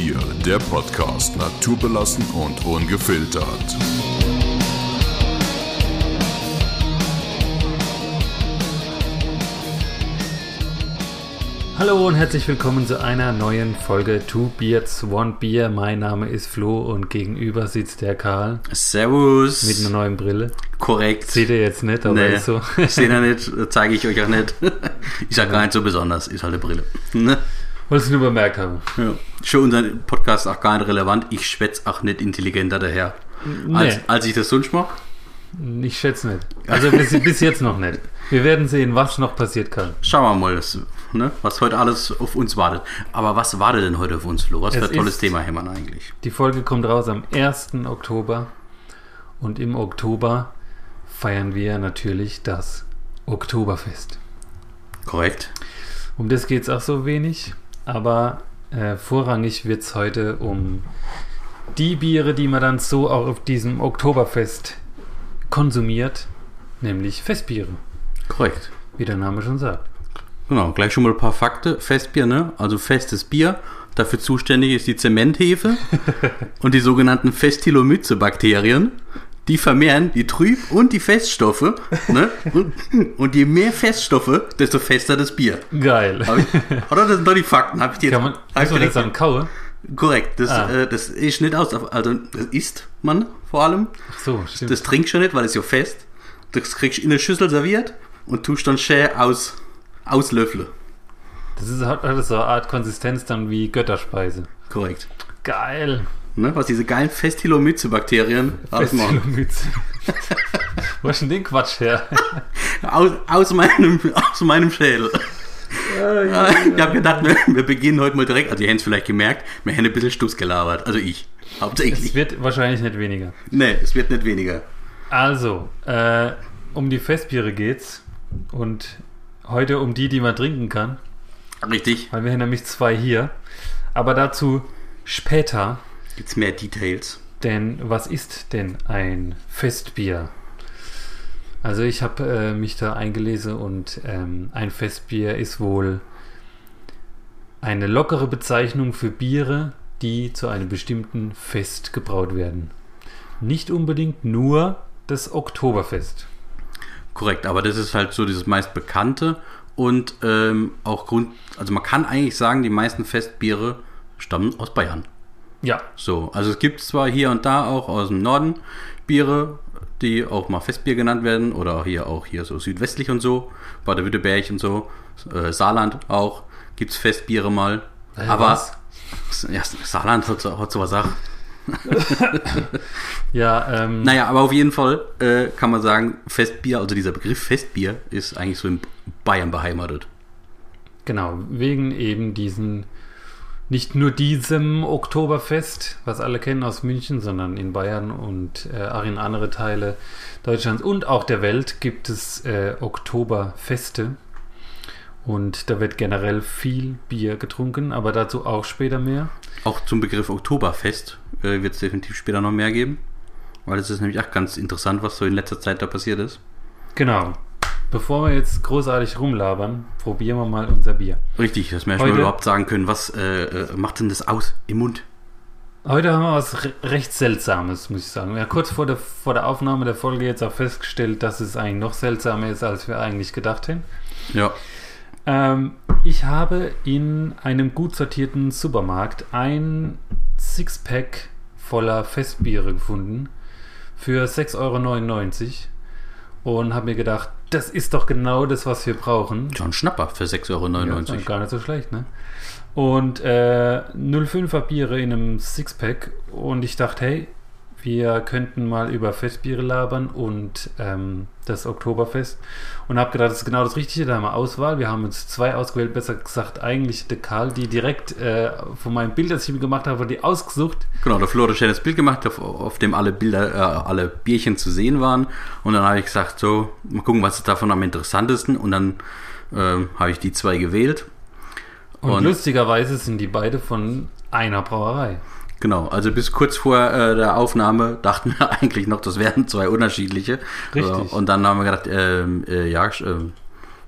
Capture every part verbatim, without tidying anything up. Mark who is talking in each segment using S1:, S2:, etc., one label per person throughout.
S1: Bier, der Podcast, naturbelassen und ungefiltert.
S2: Hallo und herzlich willkommen zu einer neuen Folge Two Beards, One Beer. Mein Name ist Flo und gegenüber sitzt der Karl.
S3: Servus.
S2: Mit einer neuen Brille.
S3: Korrekt.
S2: Seht ihr jetzt nicht, aber
S3: nee,
S2: ist so.
S3: Seht ihr nicht, zeige ich euch auch nicht. Ist ja gar nicht so besonders, ist halt eine Brille. Ne?
S2: Wolltest du nur bemerkt haben.
S3: Ja. Schon unser Podcast auch gar nicht relevant. Ich schwätze auch nicht intelligenter daher, nee. als, als ich das sonst mache.
S2: Ich schätze nicht. Also bis, bis jetzt noch nicht. Wir werden sehen, was noch passiert kann.
S3: Schauen wir mal, das, ne, was heute alles auf uns wartet. Aber was wartet denn heute auf uns, Flo? Was es für ein tolles Thema haben wir eigentlich?
S2: Die Folge kommt raus am ersten Oktober. Und im Oktober feiern wir natürlich das Oktoberfest.
S3: Korrekt.
S2: Um das geht es auch so wenig. Aber äh, vorrangig wird es heute um die Biere, die man dann so auch auf diesem Oktoberfest konsumiert, nämlich Festbiere.
S3: Korrekt.
S2: Wie der Name schon sagt.
S3: Genau, gleich schon mal ein paar Fakten. Festbier, ne? Also festes Bier. Dafür zuständig ist die Zementhefe und die sogenannten Festilomyce-Bakterien. Die vermehren die Trüb- und die Feststoffe. Ne? Und, und je mehr Feststoffe, desto fester das Bier.
S2: Geil.
S3: Ich, oder das sind doch die Fakten. Hab ich dir
S2: Kann man
S3: hab
S2: ich das dann kaue?
S3: Korrekt. Das,
S2: ah.
S3: äh, das ist nicht aus. Also das isst man vor allem.
S2: Ach so, stimmt.
S3: Das trinkst du nicht, weil es ja fest. Das kriegst du in eine Schüssel serviert und tust dann schön aus, auslöffeln.
S2: Das ist, hat das so eine Art Konsistenz dann wie Götterspeise.
S3: Korrekt.
S2: Geil.
S3: Ne, was diese geilen Festilomyce-Bakterien
S2: Festilomyce. Wo ist denn den Quatsch her?
S3: aus, aus, meinem, aus meinem Schädel. Ja, ja, ja. Ich habe gedacht, wir, wir beginnen heute mal direkt. Also ihr habt es vielleicht gemerkt, wir haben ein bisschen Stuss gelabert. Also ich, hauptsächlich.
S2: Es wird wahrscheinlich nicht weniger.
S3: Nee, es wird nicht weniger.
S2: Also, äh, um die Festbiere geht's. Und heute um die, die man trinken kann.
S3: Richtig.
S2: Weil wir haben nämlich zwei hier. Aber dazu später.
S3: Gibt's mehr Details?
S2: Denn was ist denn ein Festbier? Also ich habe äh, mich da eingelesen und ähm, ein Festbier ist wohl eine lockere Bezeichnung für Biere, die zu einem bestimmten Fest gebraut werden. Nicht unbedingt nur das Oktoberfest.
S3: Korrekt, aber das ist halt so dieses meist bekannte und ähm, auch Grund, also man kann eigentlich sagen, die meisten Festbiere stammen aus Bayern.
S2: Ja.
S3: So, also es gibt zwar hier und da auch aus dem Norden Biere, die auch mal Festbier genannt werden oder hier auch hier so südwestlich und so, Baden-Württemberg und so, äh, Saarland auch, gibt es Festbiere mal.
S2: Äh,
S3: aber
S2: was?
S3: Ja, Saarland hat so, hat so was auch.
S2: ja, ähm.
S3: Naja, aber auf jeden Fall äh, kann man sagen, Festbier, also dieser Begriff Festbier ist eigentlich so in Bayern beheimatet.
S2: Genau, wegen eben diesen nicht nur diesem Oktoberfest, was alle kennen aus München, sondern in Bayern und äh, auch in andere Teile Deutschlands und auch der Welt gibt es äh, Oktoberfeste. Und da wird generell viel Bier getrunken, aber dazu auch später mehr.
S3: Auch zum Begriff Oktoberfest äh, wird es definitiv später noch mehr geben, weil es ist nämlich auch ganz interessant, was so in letzter Zeit da passiert ist.
S2: Genau. Bevor wir jetzt großartig rumlabern, probieren wir mal unser Bier.
S3: Richtig, dass wir erstmal überhaupt sagen können, was äh, macht denn das aus im Mund?
S2: Heute haben wir was re- recht Seltsames, muss ich sagen. Wir haben kurz vor der, vor der Aufnahme der Folge jetzt auch festgestellt, dass es eigentlich noch seltsamer ist, als wir eigentlich gedacht hätten.
S3: Ja.
S2: Ähm, ich habe in einem gut sortierten Supermarkt ein Sixpack voller Festbiere gefunden für sechs Euro neunundneunzig und habe mir gedacht, das ist doch genau das, was wir brauchen.
S3: Schon ein Schnapper für sechs Euro neunundneunzig.
S2: Ja, gar nicht so schlecht, ne? Und äh, null Komma fünfer Biere in einem Sixpack und ich dachte, hey, wir könnten mal über Festbiere labern und ähm, das Oktoberfest und habe gedacht, das ist genau das Richtige, da haben wir Auswahl. Wir haben uns zwei ausgewählt, besser gesagt eigentlich der Karl, die direkt äh, von meinem Bild, das ich mir gemacht habe, die ausgesucht.
S3: Genau, der Flo hat ein schönes Bild gemacht, auf, auf dem alle Bilder, äh, alle Bierchen zu sehen waren und dann habe ich gesagt, so, mal gucken, was ist davon am interessantesten und dann äh, habe ich die zwei gewählt.
S2: Und,
S3: und
S2: lustigerweise sind die beide von einer Brauerei.
S3: Genau, also bis kurz vor äh, der Aufnahme dachten wir eigentlich noch, das wären zwei unterschiedliche.
S2: Richtig.
S3: Äh, und dann haben wir gedacht, äh, äh, ja, äh,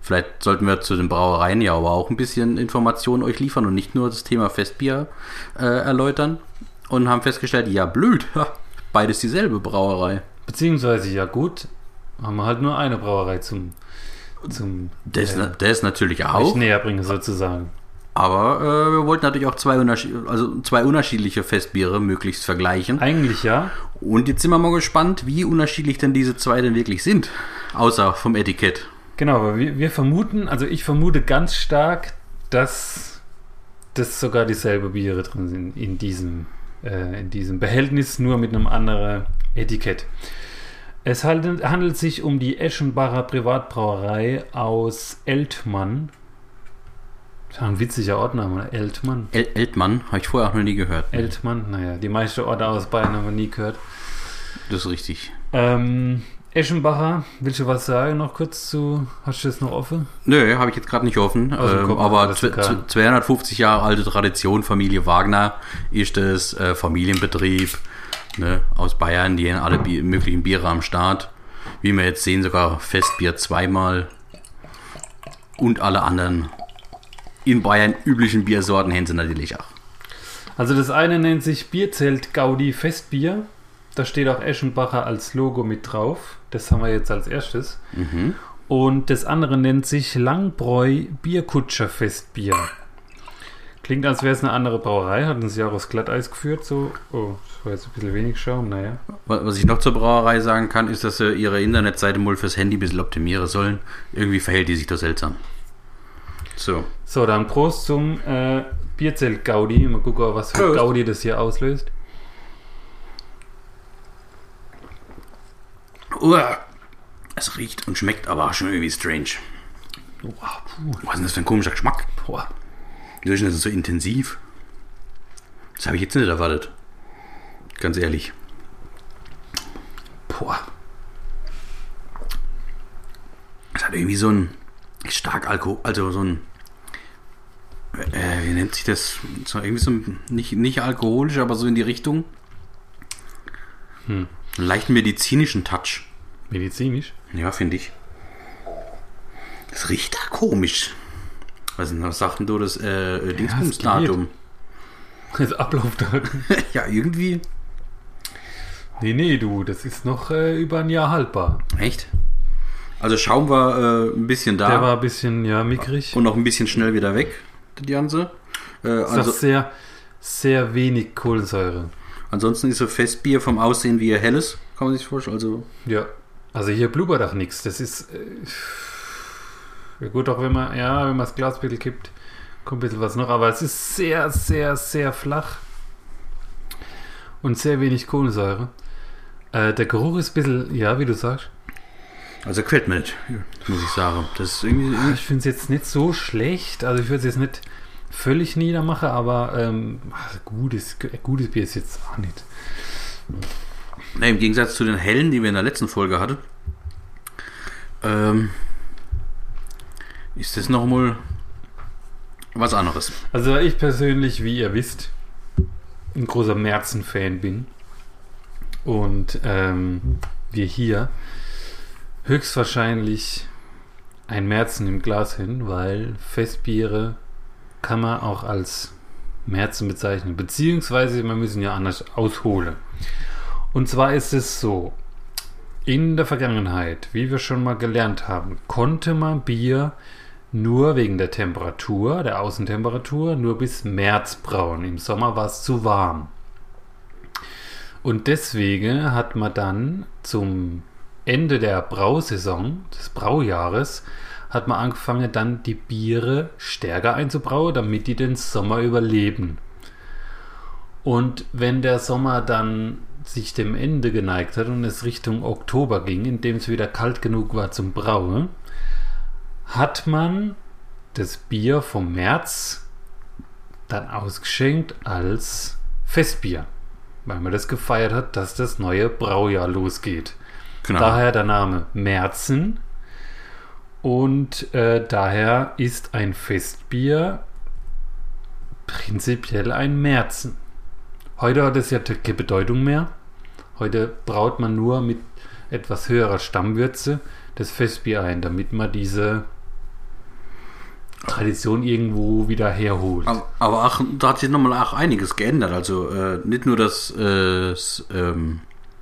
S3: Vielleicht sollten wir zu den Brauereien ja aber auch ein bisschen Informationen euch liefern und nicht nur das Thema Festbier äh, erläutern. Und haben festgestellt, ja blöd, ha, beides dieselbe Brauerei.
S2: Beziehungsweise, ja gut, haben wir halt nur eine Brauerei zum, zum
S3: Das,
S2: äh,
S3: das natürlich
S2: euch
S3: auch.
S2: näher bringen sozusagen.
S3: Aber äh, wir wollten natürlich auch zwei, unterschied- also zwei unterschiedliche Festbiere möglichst vergleichen.
S2: Eigentlich ja.
S3: Und jetzt sind wir mal gespannt, wie unterschiedlich denn diese zwei denn wirklich sind. Außer vom Etikett.
S2: Genau, aber wir, wir vermuten, also ich vermute ganz stark, dass das sogar dieselbe Biere drin sind in diesem, äh, in diesem Behältnis, nur mit einem anderen Etikett. Es handelt, handelt sich um die Eschenbacher Privatbrauerei aus Eltmann. Das ist ein witziger Ortsname, Eltmann.
S3: El- Eltmann, habe ich vorher auch noch nie gehört.
S2: Eltmann, naja, die meisten Orte aus Bayern haben wir nie gehört.
S3: Das ist richtig.
S2: Ähm, Eschenbacher, willst du was sagen noch kurz zu, hast du das noch offen?
S3: Nö, habe ich jetzt gerade nicht offen.
S2: Aus dem
S3: Ähm,
S2: Kopf,
S3: aber
S2: alles
S3: z-
S2: egal.
S3: z- zweihundertfünfzig Jahre alte Tradition, Familie Wagner ist es, äh, Familienbetrieb, ne, aus Bayern, die haben alle Bier, möglichen Biere am Start. Wie wir jetzt sehen, sogar Festbier zweimal und alle anderen in Bayern üblichen Biersorten haben sie natürlich auch.
S2: Also das eine nennt sich Bierzelt Gaudi Festbier. Da steht auch Eschenbacher als Logo mit drauf. Das haben wir jetzt als erstes.
S3: Mhm.
S2: Und das andere nennt sich Langbräu Bierkutscher Festbier. Klingt, als wäre es eine andere Brauerei. Hatten sie auch aus Glatteis geführt. So, oh, das war jetzt ein bisschen wenig Schaum. Naja.
S3: Was ich noch zur Brauerei sagen kann, ist, dass sie ihre Internetseite mal fürs Handy ein bisschen optimieren sollen. Irgendwie verhält die sich da seltsam. So.
S2: So, dann Prost zum äh, Bierzelt Gaudi. Mal gucken, was für
S3: Prost.
S2: Gaudi das hier auslöst.
S3: Uah. Es riecht und schmeckt aber auch schon irgendwie strange.
S2: Wow, puh.
S3: Was ist denn das für ein komischer Geschmack?
S2: Boah.
S3: Wieso ist denn das so intensiv? Das habe ich jetzt nicht erwartet. Ganz ehrlich.
S2: Boah.
S3: Es hat irgendwie so ein stark Alkohol, also so ein, äh, wie nennt sich das? So irgendwie so ein, nicht, nicht alkoholisch, aber so in die Richtung.
S2: Hm.
S3: Einen leicht medizinischen Touch.
S2: Medizinisch?
S3: Ja, finde ich. Das riecht da komisch. Was, was sagt denn du das äh, Dingsbumsdatum?
S2: Das Ablaufdatum.
S3: Ja, irgendwie.
S2: Nee, nee, du, das ist noch äh, über ein Jahr haltbar.
S3: Echt? Also Schaum war äh, ein bisschen da.
S2: Der war ein bisschen, ja, mickrig.
S3: Und noch ein bisschen schnell wieder weg, das Ganze. Äh,
S2: Das
S3: also,
S2: ist sehr, sehr wenig Kohlensäure.
S3: ansonsten ist so Festbier vom Aussehen wie ihr helles, kann man sich vorstellen. Also,
S2: Ja. Also hier blubbert auch nichts. Das ist. Äh, ja gut, auch wenn man, ja, wenn man das Glas ein bisschen kippt, kommt ein bisschen was noch. Aber es ist sehr, sehr, sehr flach. Und sehr wenig Kohlensäure. Äh, der Geruch ist ein bisschen, ja, wie du sagst.
S3: also gefällt mir nicht, muss ich sagen. Das ist irgendwie.
S2: Ich finde es jetzt nicht so schlecht. Also ich würde es jetzt nicht völlig niedermachen, aber ähm, gutes, gutes Bier ist jetzt auch nicht.
S3: Ne, im Gegensatz zu den hellen, die wir in der letzten Folge hatten, ähm, ist das nochmal was anderes.
S2: Also da ich persönlich, wie ihr wisst, ein großer Märzen-Fan bin und ähm, wir hier höchstwahrscheinlich ein Märzen im Glas hin, weil Festbiere kann man auch als Märzen bezeichnen, beziehungsweise wir müssen ja anders ausholen. Und zwar ist es so, in der Vergangenheit, wie wir schon mal gelernt haben, konnte man Bier nur wegen der Temperatur, der Außentemperatur, nur bis März brauen. Im Sommer war es zu warm. Und deswegen hat man dann zum Ende der Brausaison, des Braujahres, hat man angefangen, dann die Biere stärker einzubrauen, damit die den Sommer überleben. Und wenn der Sommer dann sich dem Ende geneigt hat und es Richtung Oktober ging, indem es wieder kalt genug war zum Brauen, hat man das Bier vom März dann ausgeschenkt als Festbier, weil man das gefeiert hat, dass das neue Braujahr losgeht.
S3: Genau.
S2: Daher der Name Märzen und äh, daher ist ein Festbier prinzipiell ein Märzen. Heute hat es ja keine Bedeutung mehr. Heute braut man nur mit etwas höherer Stammwürze das Festbier ein, damit man diese Tradition irgendwo wieder herholt.
S3: Aber, aber auch, da hat sich nochmal auch einiges geändert. Also äh, nicht nur das, äh, das ähm,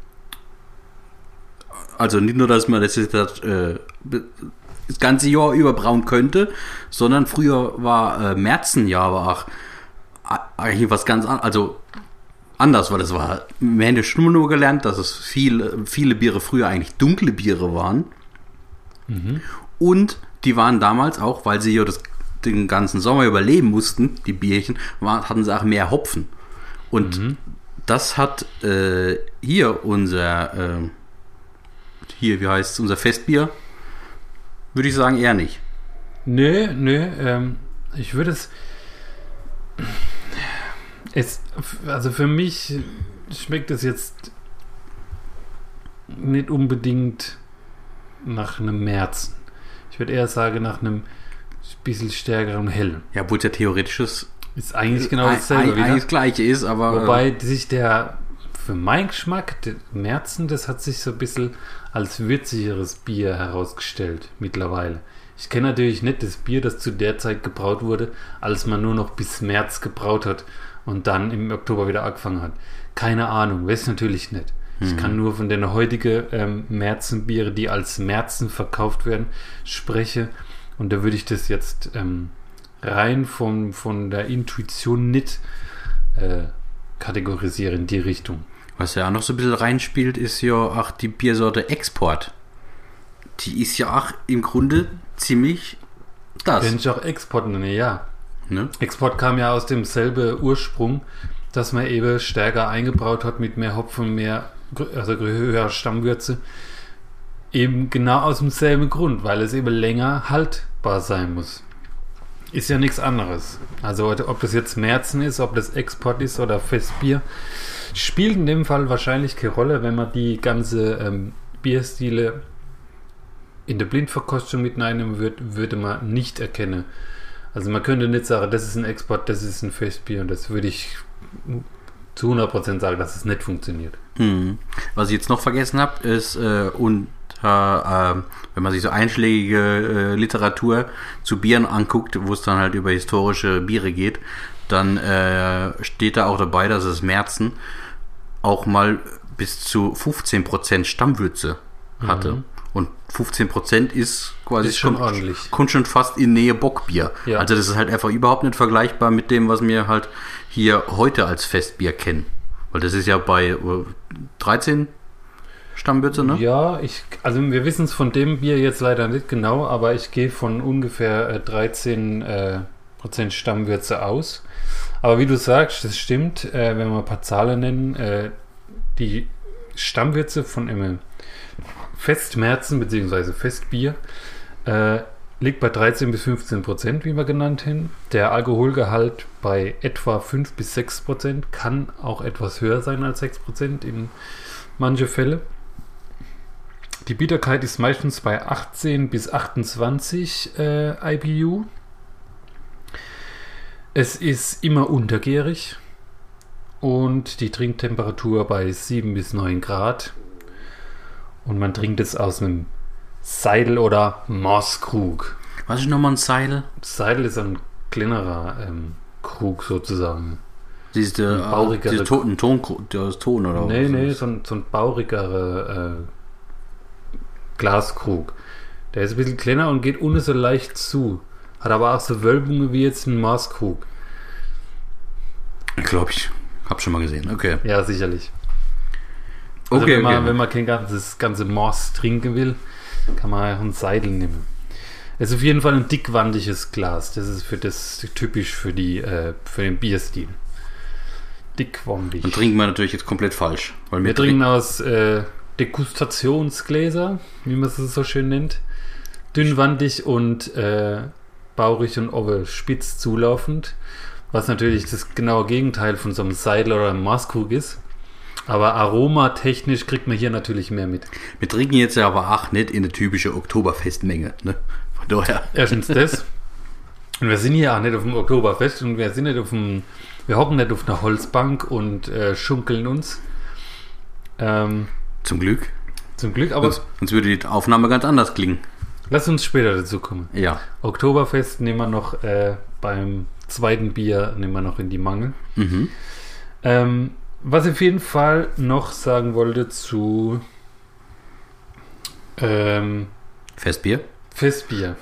S3: also nicht nur, dass man das, das, äh, das ganze Jahr über brauen könnte, sondern früher war äh, Märzenjahr aber auch eigentlich was ganz anderes, also anders, weil das war, wir haben ja schon nur gelernt, dass es viele, viele Biere früher eigentlich dunkle Biere waren.
S2: Mhm.
S3: Und die waren damals auch, weil sie ja das, den ganzen Sommer überleben mussten, die Bierchen, war, hatten sie auch mehr Hopfen. Und mhm. das hat äh, hier unser, äh, hier, wie heißt es, unser Festbier, würde ich sagen, eher nicht.
S2: Nö, nö, ähm, ich würde es, es, also für mich schmeckt es jetzt nicht unbedingt nach einem Märzen. Ich würde eher sagen, nach einem bisschen stärkeren Hellen.
S3: Ja, obwohl es ja theoretisch ist.
S2: Ist eigentlich genau dasselbe.
S3: Ein, eigentlich das Gleiche ist, aber.
S2: Wobei äh, sich der, für meinen Geschmack, der Märzen, das hat sich so ein bisschen als würzigeres Bier herausgestellt mittlerweile. Ich kenne natürlich nicht das Bier, das zu der Zeit gebraut wurde, als man nur noch bis März gebraut hat und dann im Oktober wieder angefangen hat. Keine Ahnung, weiß natürlich nicht. Ich mhm. kann nur von den heutigen ähm, Märzenbiere, die als Märzen verkauft werden, spreche. Und da würde ich das jetzt ähm, rein von, von der Intuition nicht äh, kategorisieren in die Richtung.
S3: Was ja auch noch so ein bisschen reinspielt, ist ja auch die Biersorte Export. Die ist ja auch im Grunde ziemlich das.
S2: Wenn ich auch Export nenne, ja.
S3: Ne?
S2: Export kam ja aus demselben Ursprung, dass man eben stärker eingebraut hat mit mehr Hopfen, mehr, also höherer Stammwürze. Eben genau aus demselben Grund, weil es eben länger haltbar sein muss. Ist ja nichts anderes. Also ob das jetzt Märzen ist, ob das Export ist oder Festbier, spielt in dem Fall wahrscheinlich keine Rolle, wenn man die ganze ähm, Bierstile in der Blindverkostung mit reinnehmen würde, würde man nicht erkennen. Also man könnte nicht sagen, das ist ein Export, das ist ein Festbier, und das würde ich zu hundert Prozent sagen, dass es nicht funktioniert.
S3: Hm. Was ich jetzt noch vergessen habe, ist äh, und äh, wenn man sich so einschlägige äh, Literatur zu Bieren anguckt, wo es dann halt über historische Biere geht, dann äh, steht da auch dabei, dass es Märzen auch mal bis zu fünfzehn Prozent Stammwürze hatte. Mhm. Und fünfzehn Prozent ist quasi
S2: ist schon
S3: kommt,
S2: ordentlich.
S3: Kommt schon fast in Nähe Bockbier. Ja. Also das ist halt einfach überhaupt nicht vergleichbar mit dem, was wir halt hier heute als Festbier kennen. Weil das ist ja bei dreizehn Stammwürze, ne?
S2: Ja, ich, also wir wissen es von dem Bier jetzt leider nicht genau, aber ich gehe von ungefähr äh, dreizehn Prozent Stammwürze aus. Aber wie du sagst, das stimmt, äh, wenn wir ein paar Zahlen nennen, äh, die Stammwürze von einem Festmärzen bzw. Festbier äh, liegt bei dreizehn bis fünfzehn Prozent, wie wir genannt haben. Der Alkoholgehalt bei etwa fünf bis sechs Prozent, kann auch etwas höher sein als sechs Prozent in manche Fälle. Die Bitterkeit ist meistens bei achtzehn bis achtundzwanzig äh, I B U. Es ist immer untergärig und die Trinktemperatur bei sieben bis neun Grad. Und man trinkt es aus einem Seidel oder Mosskrug.
S3: Was ist nochmal ein Seidel?
S2: Seidel ist ein kleinerer ähm, Krug sozusagen.
S3: Siehst du, ein baurigere, Ton, Ton, das Ton oder was?
S2: Nee, nee, so ein, so ein baurigerer äh, Glaskrug. Der ist ein bisschen kleiner und geht ohne so leicht zu. Hat aber auch so Wölbungen wie jetzt ein Maßkrug.
S3: Glaube ich. Hab schon mal gesehen. Okay.
S2: Ja, sicherlich. Also
S3: okay,
S2: wenn, man,
S3: okay.
S2: wenn man kein ganzes ganze Moss trinken will, kann man auch einen Seidel nehmen. Es ist auf jeden Fall ein dickwandiges Glas. Das ist für das typisch für die äh, für den Bierstil. Dickwandig.
S3: Dann trinken wir natürlich jetzt komplett falsch. Weil wir,
S2: wir trinken aus äh, Degustationsgläser, wie man es so schön nennt. Dünnwandig und äh, baurig und oben spitz zulaufend. Was natürlich das genaue Gegenteil von so einem Seidel oder einem Maßkrug ist. Aber aromatechnisch kriegt man hier natürlich mehr mit.
S3: Wir trinken jetzt ja aber auch nicht in eine typische Oktoberfestmenge. Ne? Von daher.
S2: Erstens das. Und wir sind hier auch nicht auf dem Oktoberfest und wir sind nicht auf dem, wir hocken nicht auf einer Holzbank und äh, schunkeln uns. Ähm,
S3: zum Glück.
S2: Zum Glück, aber.
S3: Sonst, sonst würde die Aufnahme ganz anders klingen.
S2: Lass uns später dazu kommen.
S3: Ja.
S2: Oktoberfest nehmen wir noch äh, beim zweiten Bier nehmen wir noch in die Mangel.
S3: Mhm.
S2: Ähm, was ich auf jeden Fall noch sagen wollte zu ähm,
S3: Festbier?
S2: Festbier.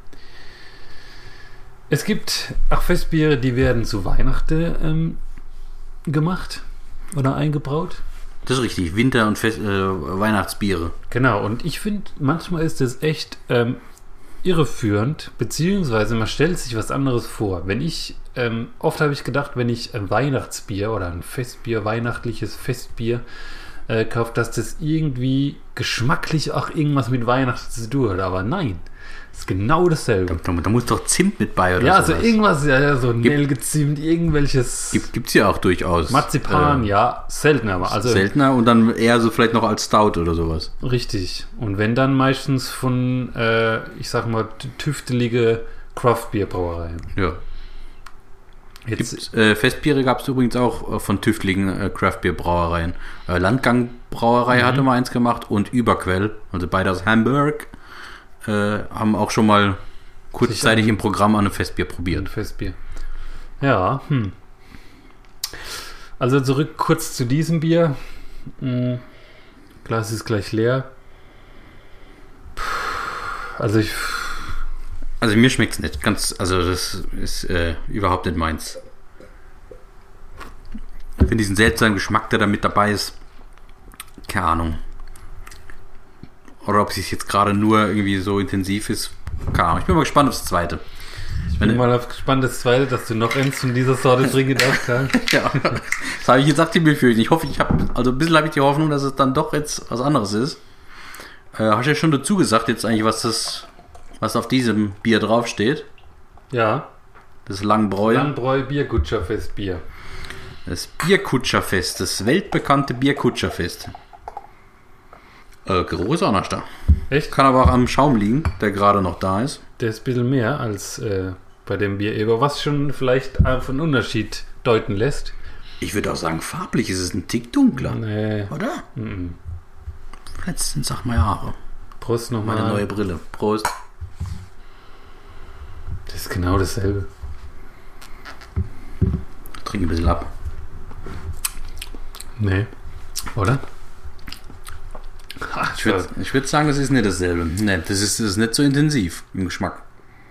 S2: Es gibt auch Festbiere, die werden zu Weihnachten ähm, gemacht oder eingebraut.
S3: Das ist richtig, Winter- und Fest, äh, Weihnachtsbiere.
S2: Genau, und ich finde, manchmal ist das echt ähm, irreführend, beziehungsweise man stellt sich was anderes vor. Wenn ich, ähm, oft habe ich gedacht, wenn ich ein Weihnachtsbier oder ein Festbier, weihnachtliches Festbier äh, kaufe, dass das irgendwie geschmacklich auch irgendwas mit Weihnachten zu tun hat, aber nein. Das ist genau dasselbe.
S3: Da, da muss doch Zimt mit bei oder
S2: ja,
S3: sowas.
S2: also irgendwas, ja, ja so Nelkezimt, irgendwelches
S3: Gibt, gibt's ja auch durchaus.
S2: Marzipan,
S3: äh,
S2: ja, seltener, aber also
S3: seltener und dann eher so vielleicht noch als Stout oder sowas.
S2: richtig. Und wenn dann meistens von, äh, ich sag mal, t- tüftelige Craft-Bier-Brauereien.
S3: Ja.
S2: Jetzt,
S3: Gibt's, äh, Festbiere gab es übrigens auch äh, von tüfteligen äh, Craft-Bier-Brauereien. Äh, Landgang Brauerei
S2: Mhm.
S3: hatte mal eins gemacht und Überquell, also beide aus Hamburg, äh, haben auch schon mal kurzzeitig im Programm an einem Festbier
S2: ein
S3: probiert.
S2: Festbier. Ja, hm. Also zurück kurz zu diesem Bier. Hm. Glas ist gleich leer. Puh. Also ich...
S3: Also mir schmeckt's nicht. Ganz, also das ist äh, überhaupt nicht meins. Ich finde diesen seltsamen Geschmack, der da mit dabei ist. Keine Ahnung. Oder ob es jetzt gerade nur irgendwie so intensiv ist. Keine Ahnung. Ich bin mal gespannt aufs Zweite.
S2: Ich bin mal auf gespannt, das Zweite, dass du noch eins von dieser Sorte trinken darfst. Ja.
S3: Ja, das habe ich jetzt auch die Befürchtung. Ich hoffe, ich habe, also ein bisschen habe ich die Hoffnung, dass es dann doch jetzt was anderes ist. Äh, hast du ja schon dazu gesagt, jetzt eigentlich, was das, was auf diesem Bier draufsteht.
S2: Ja.
S3: Das Langbräu.
S2: Landbräu Bierkutscherfestbier.
S3: Das Bierkutscherfest, das weltbekannte Bierkutscherfest. Äh, Geruch ist auch noch da.
S2: Echt?
S3: Kann aber auch am Schaum liegen, der gerade noch da ist.
S2: Der ist ein bisschen mehr als äh, bei dem Bier Eber, was schon vielleicht einfach einen Unterschied deuten lässt.
S3: Ich würde auch sagen, farblich ist es ein Tick dunkler.
S2: Nee.
S3: Oder?
S2: Mhm.
S3: Letztens sag mal Jahre.
S2: Prost nochmal.
S3: Meine neue Brille. Prost.
S2: Das ist genau dasselbe.
S3: Trink ein bisschen ab.
S2: Nee. Oder?
S3: Ich würde ich würd sagen, das ist nicht dasselbe. Nee, das ist, das ist nicht so intensiv im Geschmack.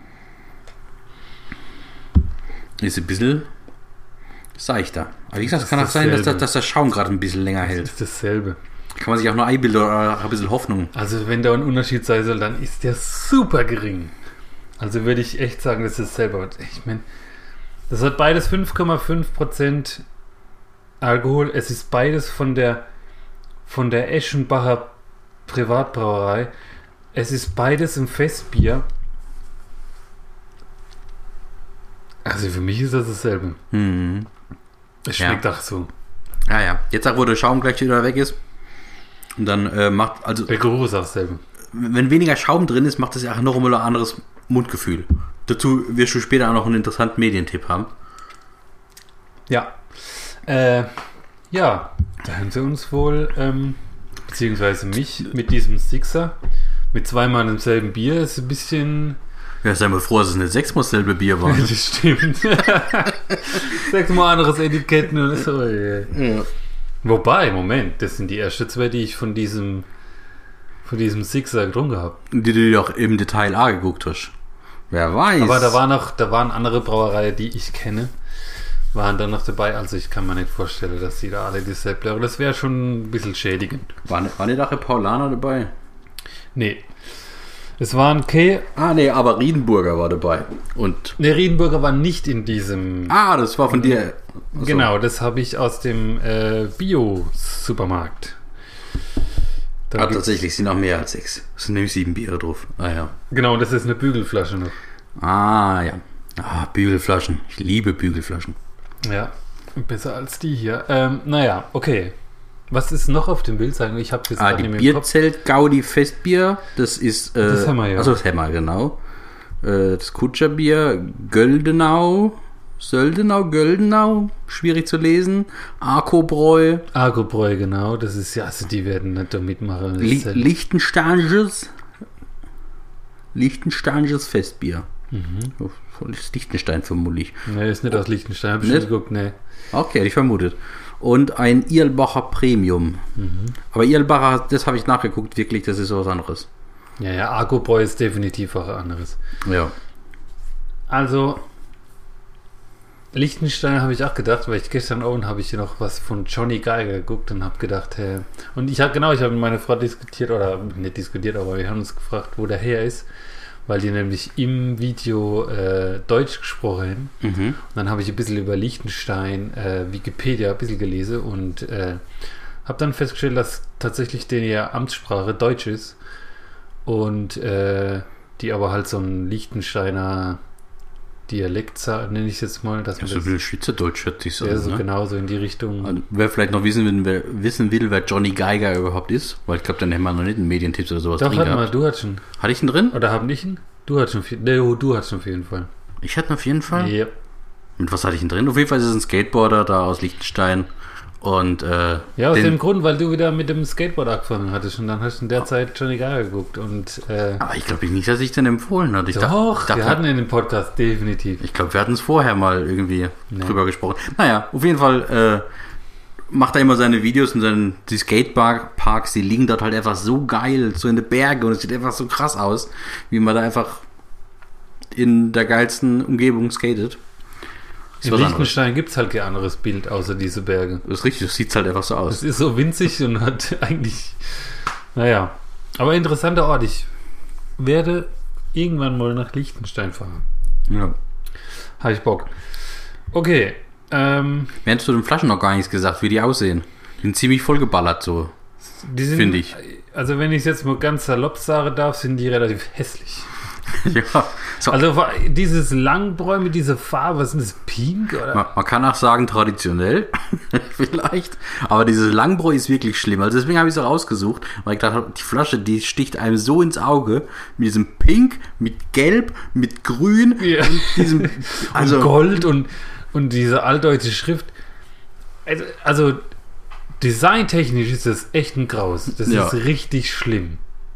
S3: Ist ein bisschen seichter. Aber wie gesagt, es kann auch sein, dass, das, dass der Schaum gerade ein bisschen länger
S2: Das
S3: hält.
S2: ist dasselbe.
S3: Kann man sich auch nur einbilden oder ein bisschen Hoffnung.
S2: Also wenn da ein Unterschied sein soll, dann ist der super gering. Also würde ich echt sagen, das ist dasselbe. Ich meine, das hat beides fünf Komma fünf Prozent Alkohol. Es ist beides von der von der Eschenbacher Privatbrauerei. Es ist beides ein Festbier. Also für mich ist das dasselbe.
S3: Mhm.
S2: Es
S3: Ja.
S2: schmeckt auch so.
S3: Ja, ja. Jetzt auch, wo der Schaum gleich wieder weg ist. Und dann äh, macht, also
S2: Der Geruch ist auch dasselbe.
S3: wenn weniger Schaum drin ist, macht das ja auch noch mal ein anderes Mundgefühl. Dazu wirst du später auch noch einen interessanten Medientipp haben.
S2: Ja. Äh, ja, da haben sie uns wohl, ähm, beziehungsweise mich, mit diesem Sixer, mit zweimal demselben Bier, ist ein bisschen...
S3: Ja, sei mal froh, dass es nicht sechsmal dasselbe Bier war.
S2: Das stimmt. Sechsmal anderes Etikett und so. Yeah.
S3: Ja.
S2: Wobei, Moment, das sind die ersten zwei, die ich von diesem von diesem Sixer getrunken habe.
S3: Die du dir auch im Detail angeguckt hast. Wer weiß.
S2: Aber da war noch, da waren andere Brauereien, die ich kenne, waren dann noch dabei. Also ich kann mir nicht vorstellen, dass die da alle dieselbe. Aber das wäre schon ein bisschen schädigend.
S3: War, war nicht auch der Paulaner dabei?
S2: Nee. Es waren K.
S3: Ah, nee, aber Riedenburger war dabei. Und.
S2: Ne, Riedenburger war nicht in diesem.
S3: Ah, das war von dir. Achso.
S2: Genau, das habe ich aus dem äh, Bio-Supermarkt. Da
S3: Ah,
S2: gibt's-
S3: tatsächlich sind noch mehr als sechs. Es sind nämlich sieben Biere drauf. Ah, ja.
S2: Genau, das ist eine Bügelflasche noch.
S3: Ah, ja. Ah, Bügelflaschen. Ich liebe Bügelflaschen.
S2: Ja, besser als die hier. Ähm, naja, okay. Was ist noch auf dem Bild? Sagen wir, ich habe jetzt
S3: Ah,
S2: gerade
S3: die
S2: nicht mehr im Kopf.
S3: Bierzelt Gaudi Festbier. Das ist. Äh,
S2: Das haben wir ja.
S3: Also, das haben wir, genau. Äh, das Kutscherbier Göldenau. Söldenau, Göldenau. Schwierig zu lesen. Arkobräu.
S2: Agrobräu, genau. Das ist ja, also die werden nicht da mitmachen. Das
S3: Li
S2: ist halt-
S3: Lichtensteinisches. Liechtensteinisches Festbier.
S2: Mhm.
S3: Von Liechtenstein vermutlich.
S2: Nee, ist nicht aus Liechtenstein, hab ich
S3: Nicht?
S2: schon geguckt, nee.
S3: Okay, hätte ich vermutet. Und ein Irlbacher Premium.
S2: Mhm.
S3: Aber Irlbacher, das habe ich nachgeguckt, wirklich, das ist was anderes.
S2: Ja, ja, Argobräu ist definitiv was anderes.
S3: Ja.
S2: Also, Liechtenstein habe ich auch gedacht, weil ich gestern Abend habe ich noch was von Johnny Geiger geguckt und habe gedacht, hey, und ich habe genau, ich habe mit meiner Frau diskutiert, oder nicht diskutiert, aber wir haben uns gefragt, wo der her ist, weil die nämlich im Video äh, Deutsch gesprochen haben.
S3: Mhm.
S2: Und dann habe ich ein bisschen über Liechtenstein, äh, Wikipedia ein bisschen gelesen und äh, habe dann festgestellt, dass tatsächlich denen ja Amtssprache Deutsch ist und äh, die aber halt so ein Liechtensteiner Dialekt, nenne ich es jetzt mal. Dass
S3: Ja,
S2: man
S3: so
S2: das,
S3: ein Schweizerdeutsch hört sich so
S2: ja,
S3: an,
S2: so
S3: ne?
S2: genau so in die Richtung.
S3: Also, wer vielleicht noch wissen will, wer, wissen will, wer Johnny Geiger überhaupt ist, weil ich glaube, dann hätten wir noch nicht einen Medientipps oder sowas
S2: Doch,
S3: drin
S2: warte mal,
S3: gehabt.
S2: du hattest schon.
S3: Hatte ich ihn drin?
S2: Oder haben ich ihn? Du hattest schon viel. Nee, du hattest schon auf jeden Fall.
S3: Ich hatte ihn auf jeden Fall.
S2: Ja.
S3: Und was hatte ich denn drin? Auf jeden Fall ist es ein Skateboarder da aus Liechtenstein. Und äh,
S2: Ja, aus
S3: den,
S2: dem Grund, weil du wieder mit dem Skateboard angefangen hattest und dann hast du in der Zeit Johnny Geiger geguckt und äh,
S3: aber ich glaube nicht, dass ich den empfohlen hatte. Ich
S2: doch,
S3: dachte,
S2: wir hatten in dem Podcast definitiv.
S3: ich glaube, wir hatten es vorher mal irgendwie
S2: Nee.
S3: drüber gesprochen. Naja, auf jeden Fall äh, macht er immer seine Videos und dann die Skateparks, die liegen dort halt einfach so geil, so in den Bergen und es sieht einfach so krass aus, wie man da einfach in der geilsten Umgebung skatet. Ist
S2: In
S3: was anderes.
S2: Liechtenstein gibt es halt kein anderes Bild außer diese Berge.
S3: Das ist richtig, das sieht halt einfach so
S2: Es
S3: aus.
S2: ist so winzig und hat eigentlich. Naja. Aber interessanter Ort. Ich werde irgendwann mal nach Liechtenstein fahren.
S3: Ja.
S2: Habe ich Bock. Okay. Ähm,
S3: Mir hast du den Flaschen noch gar nichts gesagt, wie die aussehen. Die sind ziemlich vollgeballert so.
S2: die sind,
S3: Finde ich.
S2: Also wenn ich es jetzt mal ganz salopp sagen darf, sind die relativ hässlich.
S3: Ja. So,
S2: Also wa- dieses Langbräu mit dieser Farbe, was ist denn das? Pink? Oder?
S3: man, man kann auch sagen traditionell, vielleicht. Aber dieses Langbräu ist wirklich schlimm. Also deswegen habe ich es auch ausgesucht, weil ich gedacht habe, die Flasche, die sticht einem so ins Auge. Mit diesem Pink, mit Gelb, mit Grün,
S2: Ja.
S3: und diesem, also
S2: und Gold und, und diese altdeutsche Schrift. Also, also designtechnisch ist das echt ein Graus. Das
S3: Ja.
S2: ist richtig schlimm.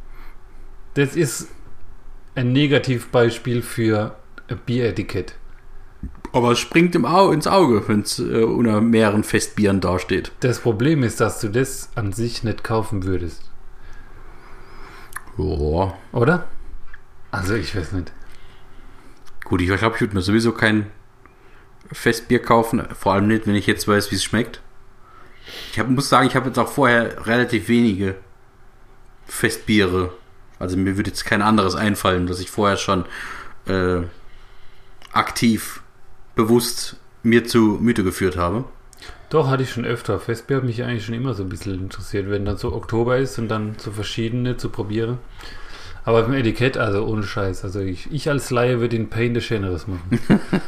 S2: Das ist ein Negativbeispiel für ein Bieretikett.
S3: aber es springt im Au ins Auge, wenn es äh, unter mehreren Festbieren dasteht.
S2: Das Problem ist, dass du das an sich nicht kaufen würdest.
S3: Ja.
S2: Oder? Also ich weiß nicht.
S3: Gut, ich glaube, ich würde mir sowieso kein Festbier kaufen, vor allem nicht, wenn ich jetzt weiß, wie es schmeckt. Ich hab, muss sagen, ich habe jetzt auch vorher relativ wenige Festbiere. Also mir würde jetzt kein anderes einfallen, das ich vorher schon äh, aktiv, bewusst mir zu Müte geführt habe.
S2: Doch, hatte ich schon öfter. Festbier hat mich eigentlich schon immer so ein bisschen interessiert, wenn dann so Oktober ist und dann so verschiedene zu probieren. Aber beim Etikett, also ohne Scheiß. Also ich, ich als Laie würde den Pain des Schöneres machen.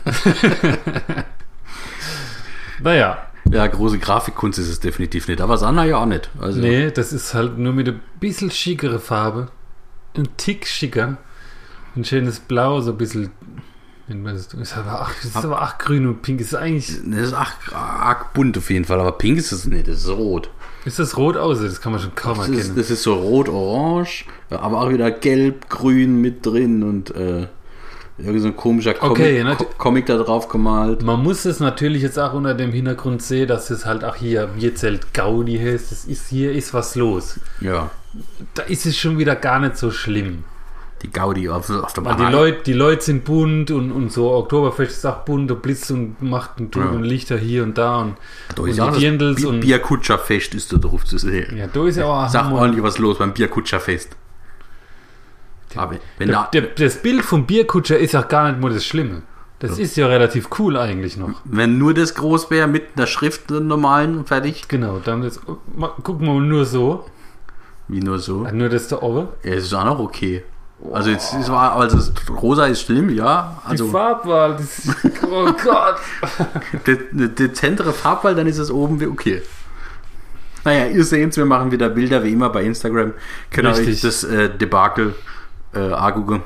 S2: Naja,
S3: Ja, große Grafikkunst ist es definitiv nicht, aber Sanna ja auch nicht. Also,
S2: nee, das ist halt nur mit ein bisschen schickere Farbe. Ein Tick schicker. Ein schönes Blau, so ein bisschen. Das ist aber auch, das ist aber auch grün und pink. Ist eigentlich.
S3: Das ist arg, arg bunt auf jeden Fall, aber pink ist es nicht, das ist rot.
S2: Ist das rot aus? Das kann man schon kaum
S3: Das
S2: erkennen.
S3: ist, das ist so rot-orange, aber auch wieder gelb-grün mit drin und äh, irgend so ein komischer Comic,
S2: Okay, nat-
S3: Co- Comic da drauf gemalt.
S2: Man muss es natürlich jetzt auch unter dem Hintergrund sehen, dass es halt auch hier Bierzelt Gaudi heißt. Das ist, hier ist was los.
S3: Ja,
S2: Da ist es schon wieder gar nicht so schlimm.
S3: die Gaudi auf, auf der
S2: Weil die Leute, die Leute sind bunt und, und so Oktoberfest ist auch bunt und blitzt und macht und tut
S3: Ja.
S2: und Lichter hier und da und,
S3: Da
S2: und
S3: ist ja
S2: die
S3: das
S2: Dirndls
S3: Bi-
S2: und
S3: Bierkutscherfest ist da drauf zu sehen.
S2: ja, da ist ja auch
S3: Sag
S2: Hammer.
S3: ordentlich was los beim Bierkutscherfest. Aber wenn
S2: der,
S3: da,
S2: der, das Bild vom Bierkutscher ist auch gar nicht mal das Schlimme. Das ist ja relativ cool eigentlich noch.
S3: wenn nur das groß wäre mit einer Schrift der normalen und fertig,
S2: Genau, dann jetzt, mal, gucken wir mal nur so.
S3: wie nur so,
S2: Nur das da oben.
S3: ja, es ist auch noch okay. Also jetzt ist war, also das rosa ist schlimm, ja.
S2: Die
S3: Also
S2: Farbwahl, das ist, oh Gott.
S3: de, eine dezentere Farbwahl, dann ist es oben wie okay. Naja, ihr seht, wir machen wieder Bilder wie immer bei Instagram. Könnt ihr euch
S2: Richtig.
S3: das äh, Debakel äh, angucken.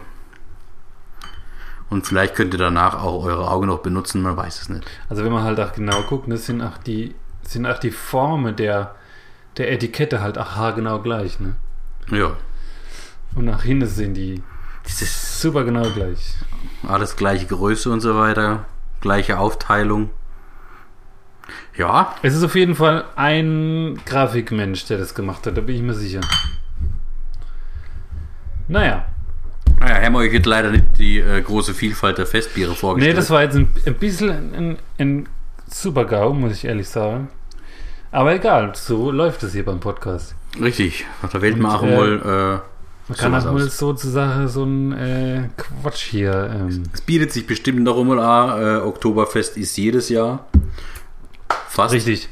S3: Und vielleicht könnt ihr danach auch eure Augen noch benutzen, man weiß es nicht.
S2: Also wenn man halt auch genau guckt, das sind auch die, sind auch die Formen der, der Etikette halt auch haargenau gleich, ne?
S3: Ja.
S2: Und nach hinten sind die
S3: Dieses
S2: Super genau gleich.
S3: alles gleiche Größe und so weiter, gleiche Aufteilung. Ja,
S2: Es ist auf jeden Fall ein Grafikmensch, der das gemacht hat, da bin ich mir sicher. Naja.
S3: naja, haben wir euch jetzt leider nicht die äh, große Vielfalt der Festbiere
S2: Nee,
S3: vorgestellt.
S2: das war jetzt ein, ein bisschen ein, ein Super-GAU, muss ich ehrlich sagen. Aber egal, so läuft es hier beim Podcast.
S3: Richtig, da wählt man
S2: Und,
S3: auch
S2: äh,
S3: mal äh,
S2: Man kann
S3: sowas
S2: auch mal
S3: aus.
S2: sozusagen so ein äh, Quatsch hier. Ähm,
S3: Es bietet sich bestimmt noch mal an, äh, Oktoberfest ist jedes Jahr. Fast.
S2: richtig.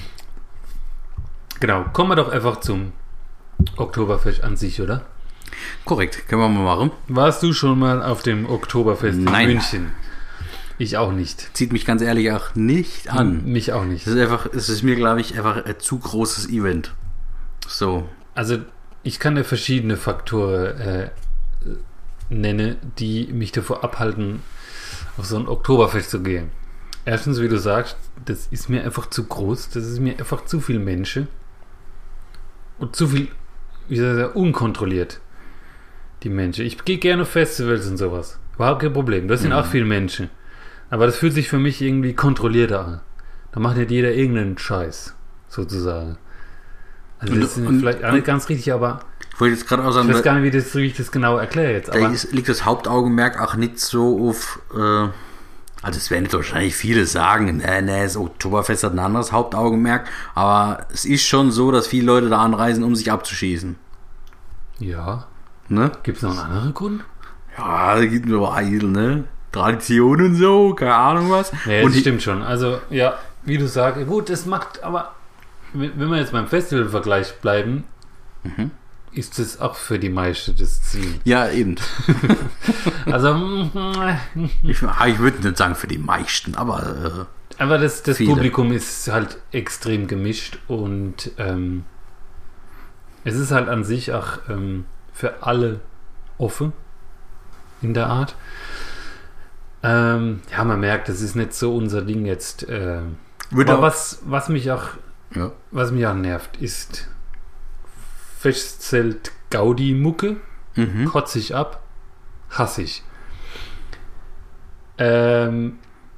S2: Genau, kommen wir doch einfach zum Oktoberfest an sich, oder?
S3: Korrekt, können wir mal machen.
S2: Warst du schon mal auf dem Oktoberfest
S3: Nein.
S2: in München? Ich auch nicht.
S3: Zieht mich ganz ehrlich auch nicht an.
S2: Mich auch nicht.
S3: Es ist einfach, es ist mir, glaube ich, einfach ein zu großes Event. So.
S2: Also ich kann dir verschiedene Faktoren äh, nennen, die mich davor abhalten, auf so ein Oktoberfest zu gehen. Erstens, wie du sagst, das ist mir einfach zu groß, das ist mir einfach zu viel Menschen und zu viel, wie soll ich sagen, unkontrolliert, die Menschen. Ich gehe gerne auf Festivals und sowas, überhaupt kein Problem, da sind
S3: Mhm.
S2: auch viele Menschen, aber das fühlt sich für mich irgendwie kontrollierter an. Da macht nicht jeder irgendeinen Scheiß, sozusagen. Also
S3: Und-
S2: das ist
S3: und-
S2: vielleicht auch nicht ganz richtig, aber
S3: Ich wollte jetzt gerade auch
S2: ich
S3: sagen,
S2: weiß gar
S3: da,
S2: nicht, wie, das, wie ich das genau erkläre jetzt.
S3: da
S2: Aber
S3: ist, liegt das Hauptaugenmerk auch nicht so auf, äh, also es werden jetzt wahrscheinlich viele sagen, nee, nee, das Oktoberfest hat ein anderes Hauptaugenmerk, aber es ist schon so, dass viele Leute da anreisen, um sich abzuschießen.
S2: ja,
S3: Ne?
S2: gibt es noch einen anderen Grund?
S3: Ja, da gibt es überall, ne? Tradition und so, keine Ahnung was.
S2: Ja,
S3: und
S2: das
S3: die-
S2: stimmt schon. Also, ja, wie du sagst, gut, das macht, aber wenn wenn wir jetzt beim Festivalvergleich bleiben,
S3: Mhm.
S2: ist das auch für die meisten das Ziel.
S3: Ja, eben.
S2: Also, mm,
S3: Ich, ich würde nicht sagen für die meisten, aber
S2: aber das, das
S3: Viele.
S2: Publikum ist halt extrem gemischt und ähm, es ist halt an sich auch ähm, für alle offen in der Art. Ähm, ja, man merkt, das ist nicht so unser Ding jetzt. Äh,
S3: äh, würde
S2: aber
S3: auch,
S2: was, was mich auch
S3: ja.
S2: Was mich auch nervt, ist Festzelt Gaudi-Mucke.
S3: Mhm.
S2: Kotze ich ab. Hasse ich. Ähm,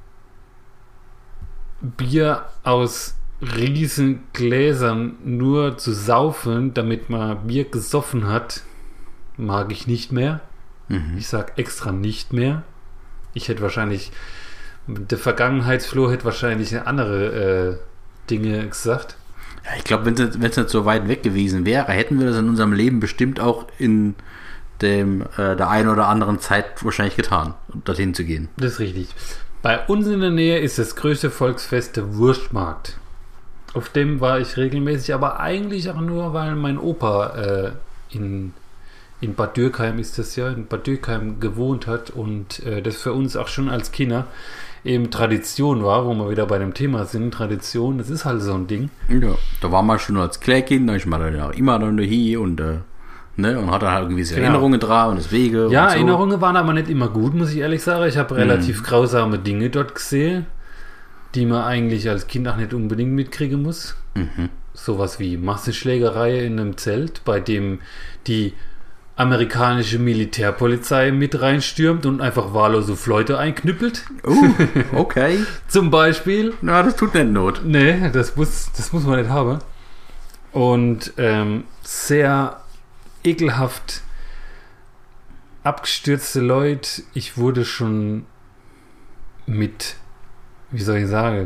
S2: Bier aus riesen Gläsern nur zu saufen, damit man Bier gesoffen hat, mag ich nicht mehr.
S3: Mhm.
S2: Ich sag extra nicht mehr. Ich hätte wahrscheinlich, der Vergangenheitsfloh hätte wahrscheinlich andere äh, Dinge gesagt.
S3: Ja, ich glaube, wenn es nicht so weit weg gewesen wäre, hätten wir das in unserem Leben bestimmt auch in dem äh, der einen oder anderen Zeit wahrscheinlich getan, um dorthin zu gehen.
S2: Das ist richtig. Bei uns in der Nähe ist das größte Volksfest der Wurstmarkt. Auf dem war ich regelmäßig, aber eigentlich auch nur, weil mein Opa äh, in, in Bad Dürkheim ist das ja, in Bad Dürkheim gewohnt hat und äh, das für uns auch schon als Kinder eben Tradition war, wo wir wieder bei dem Thema sind, Tradition, das ist halt so ein Ding.
S3: Ja, da war man schon als Kleinkind, da ist man dann ja immer dann hier und äh, ne, und hat dann halt gewisse
S2: Genau.
S3: Erinnerungen dran und deswegen.
S2: Ja,
S3: und so.
S2: Erinnerungen waren aber nicht immer gut, muss ich ehrlich sagen. Ich habe relativ grausame Dinge dort gesehen, die man eigentlich als Kind auch nicht unbedingt mitkriegen muss.
S3: Mhm.
S2: Sowas wie Massenschlägerei in einem Zelt, bei dem die amerikanische Militärpolizei mit reinstürmt und einfach wahllose Leute einknüppelt.
S3: Oh, okay.
S2: Zum Beispiel.
S3: Na, das tut nicht Not.
S2: Nee, das muss, das muss man nicht haben. Und ähm, sehr ekelhaft abgestürzte Leute. Ich wurde schon mit, wie soll ich sagen,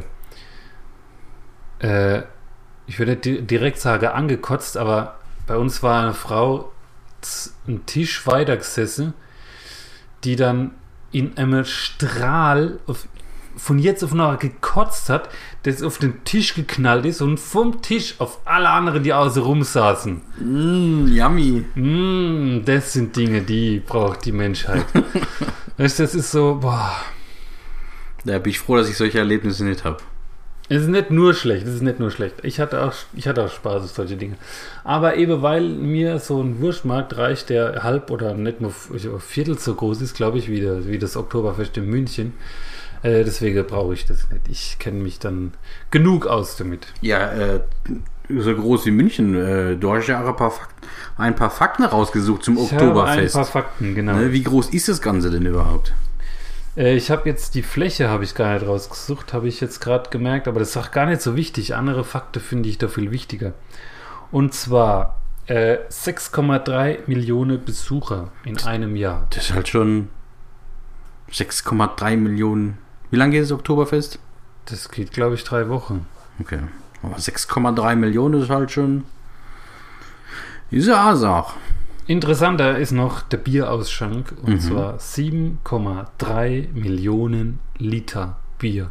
S2: äh, ich würde nicht di- direkt sagen angekotzt, aber bei uns war eine Frau z- einen Tisch weiter gesessen, die dann in einem Strahl auf, von jetzt auf nachher gekotzt hat, das auf den Tisch geknallt ist und vom Tisch auf alle anderen, die außen rum saßen.
S3: Mm, yummy.
S2: Mm, das sind Dinge, die braucht die Menschheit. Weißt du, das ist so, boah.
S3: Da bin ich froh, dass ich solche Erlebnisse nicht habe.
S2: Es ist nicht nur schlecht, es ist nicht nur schlecht. Ich hatte auch, ich hatte auch Spaß auf solche Dinge. Aber eben weil mir so ein Wurstmarkt reicht, der halb oder nicht nur Viertel so groß ist, glaube ich, wie, der, wie das Oktoberfest in München. Äh, deswegen brauche ich das nicht. Ich kenne mich dann genug aus damit.
S3: Ja, äh, so groß wie München. Äh, du hast ja auch ein paar, Fakten, ein paar Fakten rausgesucht zum
S2: Ich
S3: Oktoberfest.
S2: habe ein paar Fakten, genau.
S3: Ne, wie groß ist das Ganze denn überhaupt?
S2: Äh, ich habe jetzt die Fläche, habe ich gar nicht rausgesucht, habe ich jetzt gerade gemerkt, aber das ist auch gar nicht so wichtig. Andere Fakten finde ich da viel wichtiger. Und zwar äh, sechs Komma drei Millionen Besucher in einem Jahr.
S3: Das ist halt schon sechs Komma drei Millionen. Wie lange geht das Oktoberfest?
S2: Das geht, glaube ich, drei Wochen.
S3: Okay. Aber sechs Komma drei Millionen ist halt schon. Ist ja auch.
S2: Interessanter ist noch der Bierausschank, und
S3: Mhm.
S2: zwar sieben Komma drei Millionen Liter Bier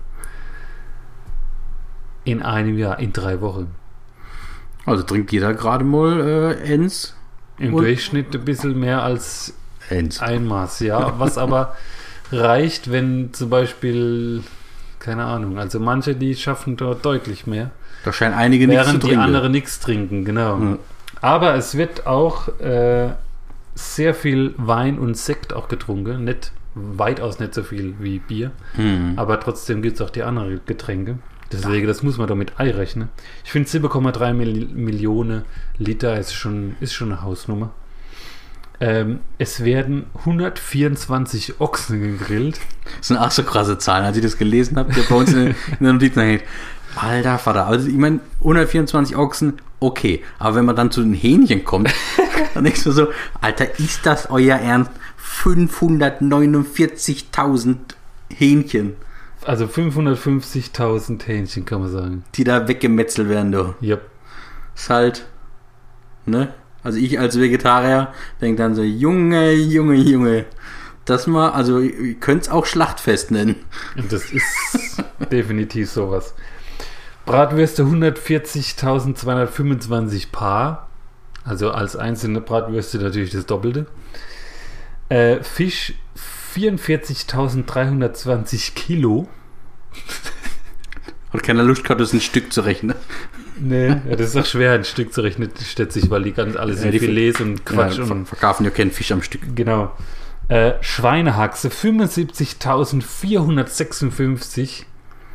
S2: in einem Jahr, in drei Wochen.
S3: Also trinkt jeder gerade mal äh, eins.
S2: Im
S3: Und-
S2: Durchschnitt ein bisschen mehr als
S3: Eins.
S2: ein Maß, ja. Was aber reicht, wenn zum Beispiel, keine Ahnung, also manche, die schaffen dort deutlich mehr,
S3: Da scheinen einige nichts zu
S2: während die
S3: trinken.
S2: anderen nichts trinken, genau.
S3: Mhm.
S2: Aber es wird auch äh, sehr viel Wein und Sekt auch getrunken, nicht weitaus nicht so viel wie Bier,
S3: Mhm.
S2: aber trotzdem gibt es auch die anderen Getränke. Deswegen, das muss man damit einrechnen. Ich finde sieben Komma drei Mil- Millionen Liter ist schon, ist schon eine Hausnummer. Ähm, es werden hundertvierundzwanzig Ochsen gegrillt.
S3: Das sind auch so krasse Zahlen. Als ich das gelesen habe, bei uns in, in der Notiz, dann denke ich, alter Vater, also ich meine, hundertvierundzwanzig Ochsen, okay. Aber wenn man dann zu den Hähnchen kommt, dann denkst du so, Alter, ist das euer Ernst? fünfhundertneunundvierzigtausend Hähnchen,
S2: Also fünfhundertfünfzigtausend Hähnchen, kann man sagen.
S3: die da weggemetzelt werden, du.
S2: Yep.
S3: Ist halt, ne? Also ich als Vegetarier denke dann so, Junge, Junge, Junge. Das mal, also ihr könnt es auch Schlachtfest nennen.
S2: Und das ist definitiv sowas. Bratwürste hundertvierzigtausendzweihundertfünfundzwanzig Paar. Also als einzelne Bratwürste natürlich das Doppelte. Äh, Fisch vierundvierzigtausenddreihundertzwanzig Kilo.
S3: Hat keiner Lust gehabt, das ein Stück zu rechnen.
S2: Nee, ja, das ist auch schwer, ein Stück zu rechnen, schätze ich, weil die ganz alles
S3: Ja,
S2: in
S3: die
S2: Filets und Quatsch
S3: Ja, ver-
S2: und
S3: verkaufen ja keinen Fisch am Stück.
S2: genau. Äh, Schweinehaxe fünfundsiebzigtausendvierhundertsechsundfünfzig.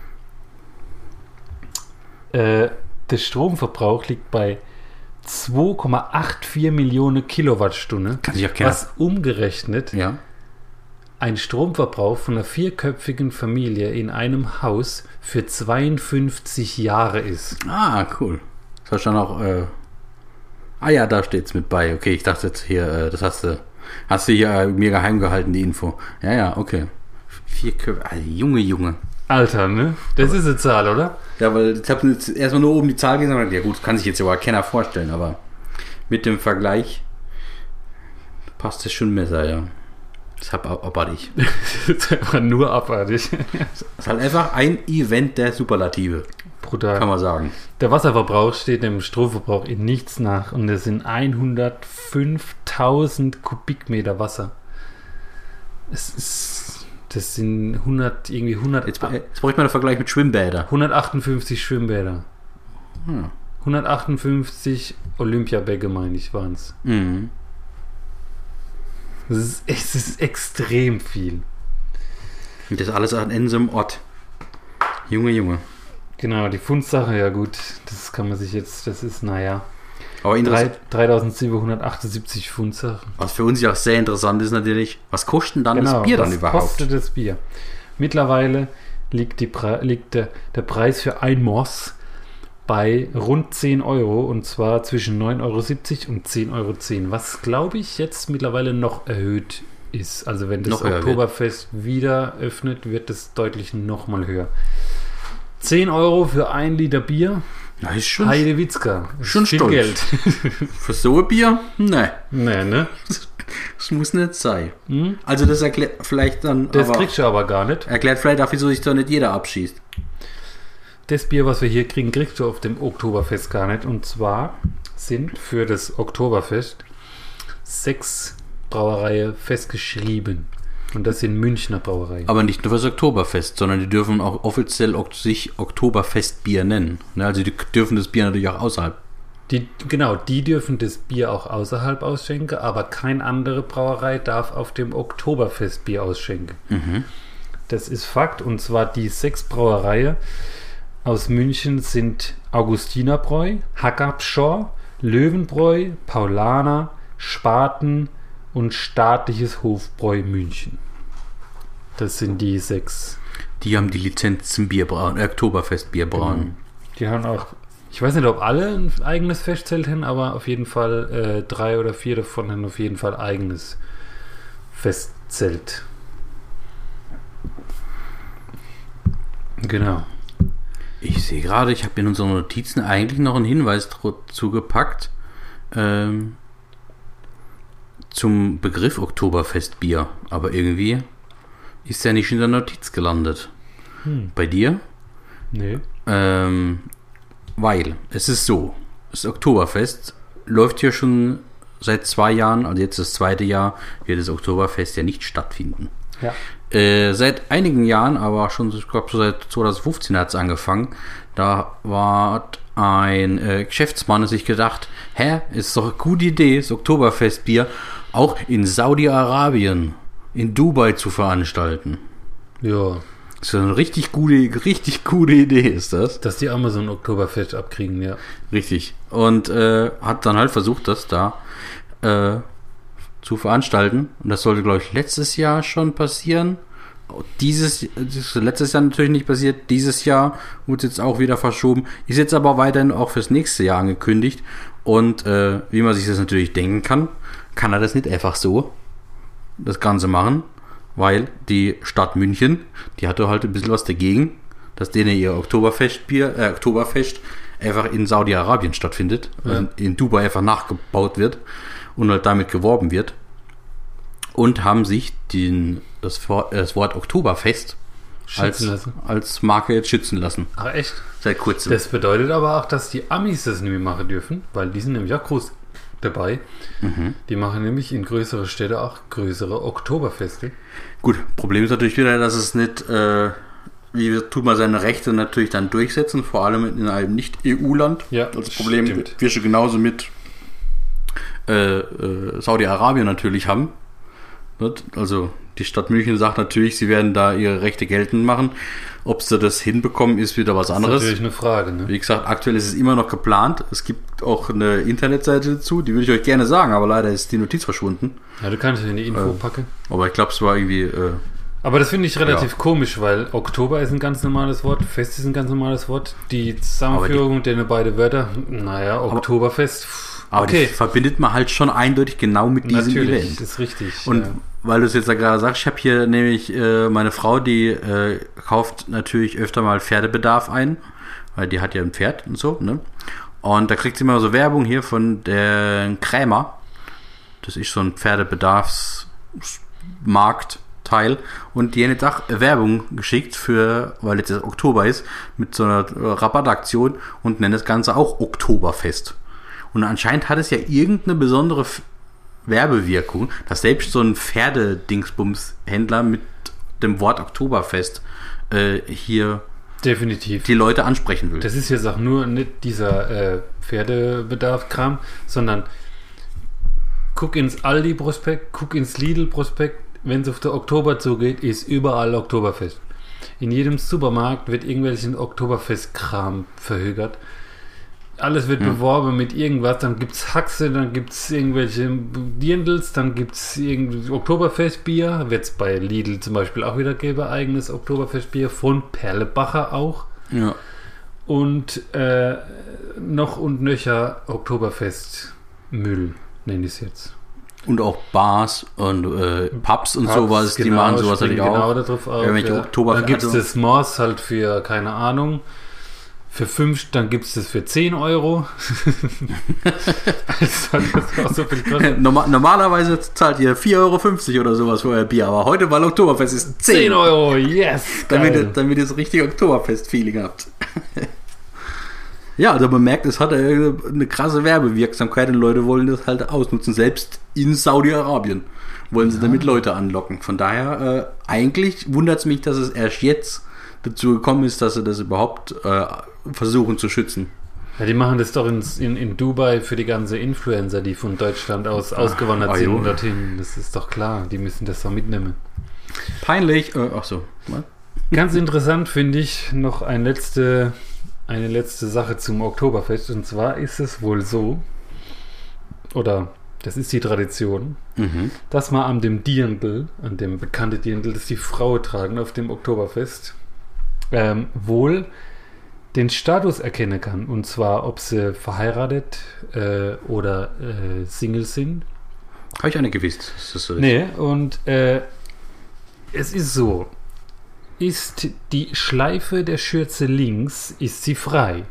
S2: Äh, der Stromverbrauch liegt bei zwei Komma vierundachtzig Millionen Kilowattstunden.
S3: Kann sich auch keiner.
S2: Was umgerechnet
S3: Ja.
S2: ein Stromverbrauch von einer vierköpfigen Familie in einem Haus für zweiundfünfzig Jahre ist.
S3: Ah, cool. Das hast du dann auch. Äh, ah ja, da steht's mit bei. Okay, ich dachte jetzt hier, äh, das hast du, hast du hier äh, mir geheim gehalten, die Info. Ja, ja, okay. Vier Köpfe. Ah, Junge, Junge.
S2: Alter, ne? Das ist eine Zahl, oder?
S3: Ja, weil ich habe jetzt erstmal nur oben die Zahl gesehen und gedacht, ja gut, kann sich jetzt ja keiner vorstellen, aber mit dem Vergleich passt es schon besser, ja. Das ist abartig.
S2: Das ist einfach nur abartig.
S3: Das ist halt einfach ein Event der Superlative,
S2: Brutal.
S3: kann man sagen.
S2: Der Wasserverbrauch steht dem Stromverbrauch in nichts nach und es sind hundertfünftausend Kubikmeter Wasser. Es ist, das sind hundert, irgendwie hundert,
S3: Jetzt, jetzt brauche ich mal einen Vergleich mit Schwimmbädern.
S2: hundertachtundfünfzig Schwimmbäder.
S3: Hm.
S2: hundertachtundfünfzig Olympiabäcke, meine ich, waren es.
S3: Mhm.
S2: Das ist, es ist extrem viel.
S3: Und das alles an so einem Ort. Junge, Junge.
S2: Genau, die Pfundsache, ja gut, das kann man sich jetzt, das ist, naja,
S3: Aber interessant,
S2: dreitausendsiebenhundertachtundsiebzig Pfundsache.
S3: was für uns ja auch sehr interessant ist natürlich, was kostet denn dann das Bier dann
S2: was
S3: überhaupt?
S2: kostet das Bier? Mittlerweile liegt, die Pre liegt der, der Preis für ein Moss bei rund zehn Euro, und zwar zwischen neun Euro siebzig und zehn Euro zehn, was glaube ich jetzt mittlerweile noch erhöht ist. Also wenn das
S3: Noch höher
S2: Oktoberfest wieder öffnet, wird es deutlich nochmal höher. zehn Euro für ein Liter Bier,
S3: Na, ist schon
S2: Heidewitzka. Das
S3: schon
S2: ist viel
S3: stolz.
S2: Geld.
S3: für so ein Bier? Nee,
S2: Nee, ne?
S3: das muss nicht sein.
S2: Hm?
S3: Also das erklärt vielleicht dann,
S2: Das
S3: aber
S2: kriegst du aber gar nicht.
S3: erklärt vielleicht auch, wieso sich da nicht jeder abschießt.
S2: Das Bier, was wir hier kriegen, kriegst du auf dem Oktoberfest gar nicht. Und zwar sind für das Oktoberfest sechs Brauereien festgeschrieben. Und das sind Münchner Brauereien.
S3: Aber nicht nur fürs Oktoberfest, sondern die dürfen auch offiziell ok sich Oktoberfestbier nennen. Ne, also die dürfen das Bier natürlich auch außerhalb.
S2: Die, genau, die dürfen das Bier auch außerhalb ausschenken, aber keine andere Brauerei darf auf dem Oktoberfest Bier ausschenken.
S3: Mhm.
S2: Das ist Fakt. Und zwar die sechs Brauereien aus München sind Augustinerbräu, Hackabschor, Löwenbräu, Paulaner, Spaten und Staatliches Hofbräu München. Das sind die sechs.
S3: Die haben die Lizenz zum Bierbrauen, äh, Oktoberfest-Bierbrauen.
S2: Mhm. Die haben auch, ich weiß nicht, ob alle ein eigenes Festzelt haben, aber auf jeden Fall äh, drei oder vier davon haben auf jeden Fall eigenes Festzelt. Genau.
S3: Ich sehe gerade, ich habe in unseren Notizen eigentlich noch einen Hinweis dazu gepackt ähm, zum Begriff Oktoberfestbier. Aber irgendwie ist der nicht in der Notiz gelandet. Hm. Bei dir?
S2: Nee.
S3: Ähm, weil es ist so, das Oktoberfest läuft hier schon seit zwei Jahren, also jetzt das zweite Jahr, wird das Oktoberfest ja nicht stattfinden.
S2: Ja.
S3: Äh, seit einigen Jahren, aber schon, ich glaube, so seit zwanzig fünfzehn hat es angefangen. Da war ein äh, Geschäftsmann, der sich gedacht, hä, ist doch eine gute Idee, das Oktoberfestbier auch in Saudi-Arabien, in Dubai zu veranstalten.
S2: Ja.
S3: Das ist eine richtig gute, richtig gute Idee, ist das.
S2: Dass die Amazon Oktoberfest abkriegen, ja.
S3: Richtig. Und äh, hat dann halt versucht, das da äh, zu veranstalten. Und das sollte, glaube ich, letztes Jahr schon passieren. Dieses, das letztes Jahr natürlich nicht passiert. Dieses Jahr wurde jetzt auch wieder verschoben. Ist jetzt aber weiterhin auch fürs nächste Jahr angekündigt. Und äh, wie man sich das natürlich denken kann, kann er das nicht einfach so das Ganze machen, weil die Stadt München, die hatte halt ein bisschen was dagegen, dass denen ihr Oktoberfestbier, äh, Oktoberfest einfach in Saudi-Arabien stattfindet, ja. Also in Dubai einfach nachgebaut wird und halt damit geworben wird. Und haben sich den, das, das Wort Oktoberfest als, als Marke jetzt schützen lassen.
S2: Ach echt?
S3: Seit kurzem.
S2: Das bedeutet aber auch, dass die Amis das nicht mehr machen dürfen, weil die sind nämlich auch groß dabei. Mhm. Die machen nämlich in größere Städte auch größere Oktoberfeste.
S3: Gut, Problem ist natürlich wieder, dass es nicht, äh, wie tut man seine Rechte natürlich dann durchsetzen, vor allem in einem Nicht-E U-Land.
S2: Ja,
S3: das Problem wir schon genauso mit äh, äh, Saudi-Arabien natürlich haben. Also die Stadt München sagt natürlich, sie werden da ihre Rechte geltend machen. Ob sie das hinbekommen, ist wieder was anderes.
S2: Das ist natürlich eine Frage. Ne?
S3: Wie gesagt, aktuell ist es immer noch geplant. Es gibt auch eine Internetseite dazu, die würde ich euch gerne sagen, aber leider ist die Notiz verschwunden.
S2: Ja, du kannst ja in die Info äh, packen.
S3: Aber ich glaube, es war irgendwie... Äh,
S2: aber das finde ich relativ
S3: ja.
S2: komisch, weil Oktober ist ein ganz normales Wort, Fest ist ein ganz normales Wort. Die Zusammenführung der beide Wörter, naja, Oktoberfest...
S3: Aber
S2: okay.
S3: Das verbindet man halt schon eindeutig genau mit diesem
S2: Natürlich,
S3: Event.
S2: Das ist richtig.
S3: Und
S2: ja.
S3: weil du es jetzt ja gerade sagst, ich habe hier nämlich äh, meine Frau, die äh, kauft natürlich öfter mal Pferdebedarf ein, weil die hat ja ein Pferd und so, ne? Und da kriegt sie immer so Werbung hier von der Krämer. Das ist so ein Pferdebedarfsmarktteil. Und die haben jetzt auch Werbung geschickt für, weil jetzt das Oktober ist, mit so einer Rabattaktion und nennen das Ganze auch Oktoberfest. Und anscheinend hat es ja irgendeine besondere F- Werbewirkung, dass selbst so ein Pferdedingsbums-Händler mit dem Wort Oktoberfest äh, hier
S2: definitiv
S3: die Leute ansprechen will.
S2: Das ist jetzt auch nur nicht dieser äh, Pferdebedarf-Kram, sondern guck ins Aldi-Prospekt, guck ins Lidl-Prospekt, wenn es auf der Oktober zugeht, ist überall Oktoberfest. In jedem Supermarkt wird irgendwelchen Oktoberfest-Kram verhögert. Alles wird hm. beworben mit irgendwas, dann gibt es Haxe, dann gibt es irgendwelche Dirndls, dann gibt es Oktoberfestbier, wird es bei Lidl zum Beispiel auch wieder geben, eigenes Oktoberfestbier, von Perlebacher auch.
S3: Ja.
S2: Und äh, noch und nöcher Oktoberfestmüll, nenne ich es jetzt.
S3: Und auch Bars und äh, Pubs und Pubs, sowas,
S2: genau,
S3: die machen sowas natürlich auch.
S2: Genau darauf auf,
S3: Irgendwelche
S2: ja.
S3: Oktoberfest.
S2: Dann gibt es das Mors halt für, keine Ahnung, für fünf, dann gibt es das für zehn Euro. Das hat auch so viel Kosten.
S3: Normal, normalerweise zahlt ihr vier Euro fünfzig oder sowas für euer Bier, aber heute, weil Oktoberfest ist zehn.
S2: zehn Euro, yes!
S3: Damit ihr, damit ihr so richtig Oktoberfest-Feeling habt. Ja, also man merkt, es hat eine krasse Werbewirksamkeit und Leute wollen das halt ausnutzen. Selbst in Saudi-Arabien wollen sie ja. damit Leute anlocken. Von daher, äh, eigentlich wundert es mich, dass es erst jetzt dazu gekommen ist, dass sie das überhaupt äh, versuchen zu schützen.
S2: Ja, die machen das doch in, in, in Dubai für die ganze Influencer, die von Deutschland aus ausgewandert
S3: ach,
S2: sind
S3: ach,
S2: dorthin. Das ist doch klar, die müssen das doch mitnehmen.
S3: Peinlich. Äh, ach so. Was?
S2: Ganz interessant finde ich noch ein letzte, eine letzte Sache zum Oktoberfest. Und zwar ist es wohl so, oder das ist die Tradition,
S3: Mhm.
S2: dass man an dem Dirndl, an dem bekannten Dirndl, das die Frauen tragen auf dem Oktoberfest, ähm, wohl den Status erkennen kann. Und zwar, ob sie verheiratet äh, oder äh, Single sind.
S3: Habe ich eine gewusst. Ist das so?
S2: Nee, und äh, es ist so, ist die Schleife der Schürze links, ist sie frei.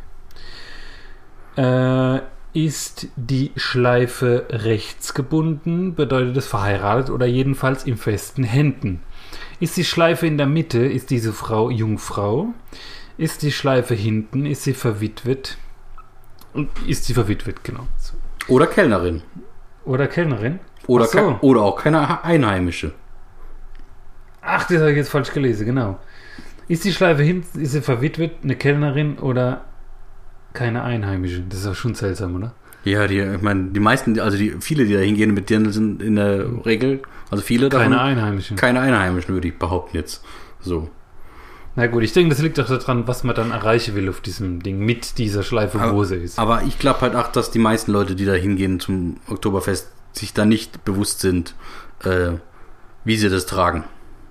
S2: Äh, ist die Schleife rechts gebunden, bedeutet es verheiratet oder jedenfalls in festen Händen. Ist die Schleife in der Mitte, ist diese Frau Jungfrau. Ist die Schleife hinten, ist sie verwitwet. Und ist sie verwitwet, genau. So.
S3: Oder Kellnerin.
S2: Oder Kellnerin.
S3: Oder,
S2: Ach so.
S3: ke- oder auch keine Einheimische.
S2: Ach, das habe ich jetzt falsch gelesen, genau. Ist die Schleife hinten, ist sie verwitwet, eine Kellnerin oder keine Einheimische? Das ist auch schon seltsam, oder?
S3: Ja, die, ich meine, die meisten, also die, viele, die da hingehen mit Dirndl sind in der Regel, also viele davon,
S2: Keine Einheimische.
S3: keine Einheimischen, würde ich behaupten jetzt. So.
S2: Na gut, ich denke, das liegt auch daran, was man dann erreichen will auf diesem Ding mit dieser Schleife, wo sie ist.
S3: Aber ich glaube halt auch, dass die meisten Leute, die da hingehen zum Oktoberfest, sich da nicht bewusst sind, äh, wie sie das tragen.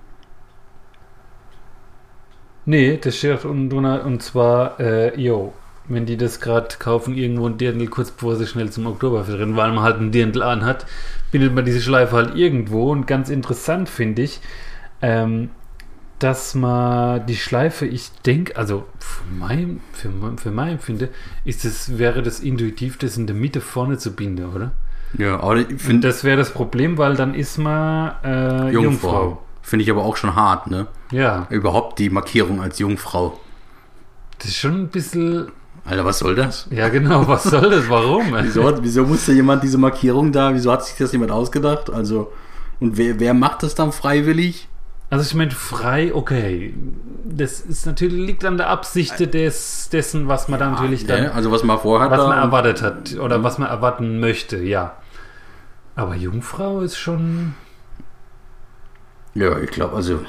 S2: Nee, das steht unten drunter, und zwar, äh, yo, wenn die das gerade kaufen, irgendwo ein Dirndl, kurz bevor sie schnell zum Oktoberfest rennen, weil man halt ein Dirndl anhat, bindet man diese Schleife halt irgendwo. Und ganz interessant finde ich, ähm, dass man die Schleife, ich denke, also für mein, für, mein- für mein Empfinden, ist es, wäre das intuitiv, das in der Mitte vorne zu binden, oder?
S3: Ja, aber ich
S2: Und
S3: finde
S2: das wäre das Problem, weil dann ist man äh, Jungfrau.
S3: Jungfrau. Finde ich aber auch schon hart, ne?
S2: Ja,
S3: Überhaupt die Markierung als Jungfrau.
S2: das ist schon ein bisschen,
S3: Alter, was soll das?
S2: ja genau, was soll das, warum?
S3: Wieso, hat, wieso musste jemand diese Markierung da, wieso hat sich das jemand ausgedacht? Also, und wer, wer macht das dann freiwillig?
S2: Also ich meine, frei, okay. Das ist natürlich, liegt an der Absicht des, dessen, was man da natürlich dann,
S3: Ja, also was man vorhat.
S2: was
S3: da,
S2: man erwartet hat oder was man erwarten möchte, ja. Aber Jungfrau ist schon...
S3: Ja, ich glaube, also.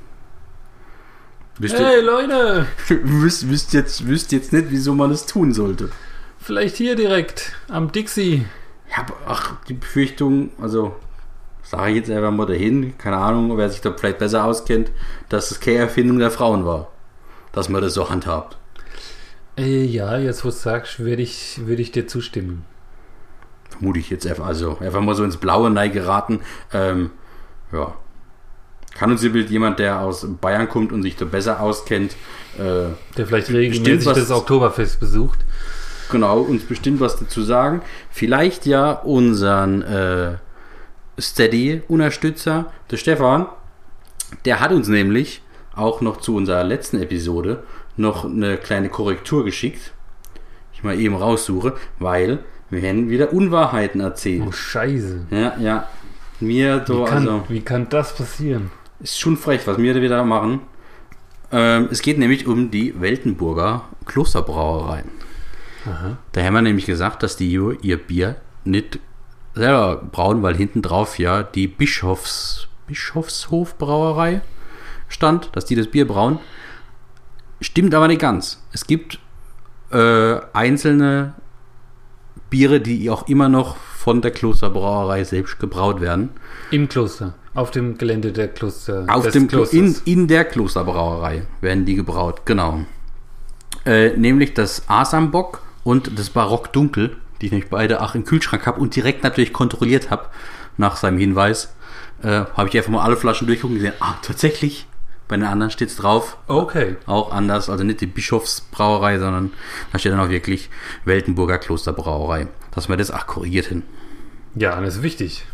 S3: Wisst
S2: Hey
S3: ihr,
S2: Leute,
S3: wüsst, wüsst, jetzt, wüsst jetzt nicht, wieso man das tun sollte.
S2: vielleicht hier direkt am Dixie.
S3: Ich habe, ach, die Befürchtung, also, sage ich jetzt einfach mal dahin, keine Ahnung, wer sich da vielleicht besser auskennt, dass das keine Erfindung der Frauen war. Dass man das so handhabt.
S2: Äh, ja, jetzt wo du sagst, würde ich, würde ich dir zustimmen.
S3: Vermute ich jetzt einfach, also einfach mal so ins Blaue nein geraten. Ähm, ja. Kann uns jemand, der aus Bayern kommt und sich da besser auskennt, äh,
S2: Der vielleicht
S3: Bestimmt
S2: regelmäßig
S3: was-
S2: das Oktoberfest besucht.
S3: genau, uns bestimmt was dazu sagen. Vielleicht ja unseren äh, Steady-Unterstützer, der Stefan, der hat uns nämlich auch noch zu unserer letzten Episode noch eine kleine Korrektur geschickt. Ich mal eben raussuche, weil wir werden wieder Unwahrheiten erzählen.
S2: Oh, scheiße.
S3: Ja, ja. Mir so,
S2: Wie kann,
S3: also,
S2: wie kann das passieren?
S3: ist schon frech, was wir da wieder machen. Ähm, es geht nämlich um die Weltenburger Klosterbrauerei.
S2: Aha.
S3: Da haben wir nämlich gesagt, dass die ihr Bier nicht selber brauen, weil hinten drauf ja die Bischofs, Bischofshof-Brauerei stand, dass die das Bier brauen. Stimmt aber nicht ganz. Es gibt äh, einzelne Biere, die auch immer noch von der Klosterbrauerei selbst gebraut werden.
S2: Im Kloster. Auf dem Gelände der Kloster.
S3: Auf
S2: des
S3: dem Klo
S2: Klosters.
S3: in, in der Klosterbrauerei werden die gebraut, genau. Äh, nämlich das Asambock und das Barock Dunkel, die ich nämlich beide auch im Kühlschrank habe und direkt natürlich kontrolliert habe nach seinem Hinweis. Äh, habe ich einfach mal alle Flaschen durchgucken und gesehen, ah, tatsächlich, bei den anderen steht es drauf.
S2: Okay.
S3: Auch anders, also nicht die Bischofsbrauerei, sondern da steht dann auch wirklich Weltenburger Klosterbrauerei. Dass wir das auch korrigiert hin.
S2: Ja, das ist wichtig.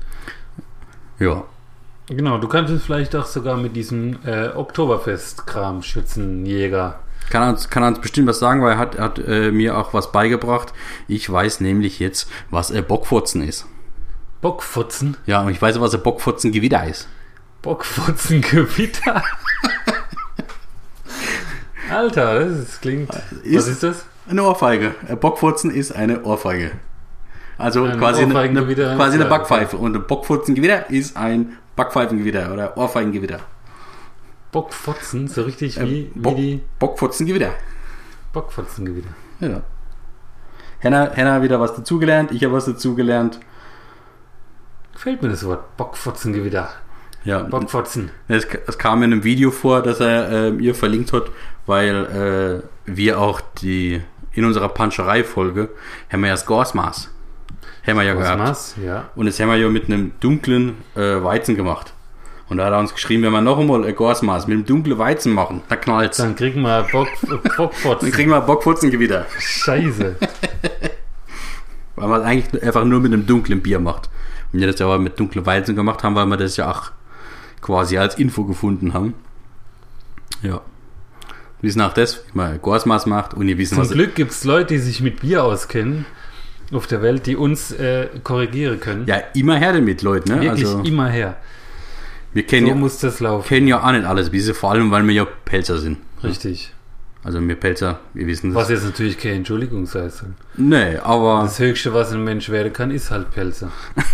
S3: Ja.
S2: Genau, du kannst es vielleicht auch sogar mit diesem äh, Oktoberfest-Kram Schützenjäger.
S3: Kann er uns, kann er uns bestimmt was sagen, weil er hat, hat äh, mir auch was beigebracht. Ich weiß nämlich jetzt, was äh, Bockfurzen ist.
S2: Bockfutzen?
S3: Ja, und ich weiß, was ein Bockfurzengewitter ist.
S2: Bockfutzengewitter? Alter, das ist, klingt...
S3: Ist-
S2: was ist das?
S3: Eine Ohrfeige. Ein Bockfurzen ist eine Ohrfeige. Also
S2: Ein
S3: quasi, eine, eine,
S2: Ohrfeigengewitter.
S3: quasi eine
S2: Ja,
S3: Backpfeife. Und ein Bockfurzengewitter ist ein Backpfeifengewitter oder Ohrfeigengewitter.
S2: Bockfutzen, so richtig
S3: Äh,
S2: wie,
S3: Bock,
S2: wie die...
S3: Bockfurzengewitter.
S2: Bockfotzengewitter.
S3: Ja. Henna, Henna hat wieder was dazugelernt, ich habe was dazugelernt.
S2: Gefällt mir das Wort, Bockfotzengewitter.
S3: Ja.
S2: Bockfotzen.
S3: Es, es kam in einem Video vor, das er äh, ihr verlinkt hat, weil äh, wir auch die in unserer Panscherei-Folge haben wir ja das Gorsmaß. Haben wir ja gehabt.
S2: Gorsmaß, ja.
S3: Und das haben wir ja mit einem dunklen äh, Weizen gemacht. Und da hat er uns geschrieben, wenn wir noch einmal ein Gorsmaß mit einem dunklen Weizen machen, da knallt's.
S2: Dann kriegen wir Bock, Bockfotzen.
S3: Dann kriegen wir Bockfotzengewitter.
S2: Scheiße.
S3: Weil man es eigentlich einfach nur mit einem dunklen Bier macht. Und wir das ja aber mit dunklen Weizen gemacht haben, weil wir das ja auch quasi als Info gefunden haben. Ja. Wir wissen auch das, wie man Gorsmaß macht und ihr wissen,
S2: Zum
S3: was...
S2: Glück gibt es Leute, die sich mit Bier auskennen auf der Welt, die uns äh, korrigieren können.
S3: Ja, immer her damit, Leute. Ne?
S2: Wirklich
S3: also,
S2: immer her.
S3: wir kennen
S2: So
S3: ja,
S2: muss das laufen.
S3: kennen ja auch nicht alles, wie sie, vor allem, weil wir ja Pelzer sind.
S2: Richtig.
S3: Also wir Pelzer, wir wissen das.
S2: Was jetzt natürlich keine Entschuldigung sei soll.
S3: Nee, aber...
S2: Das Höchste, was ein Mensch werden kann, ist halt Pelzer.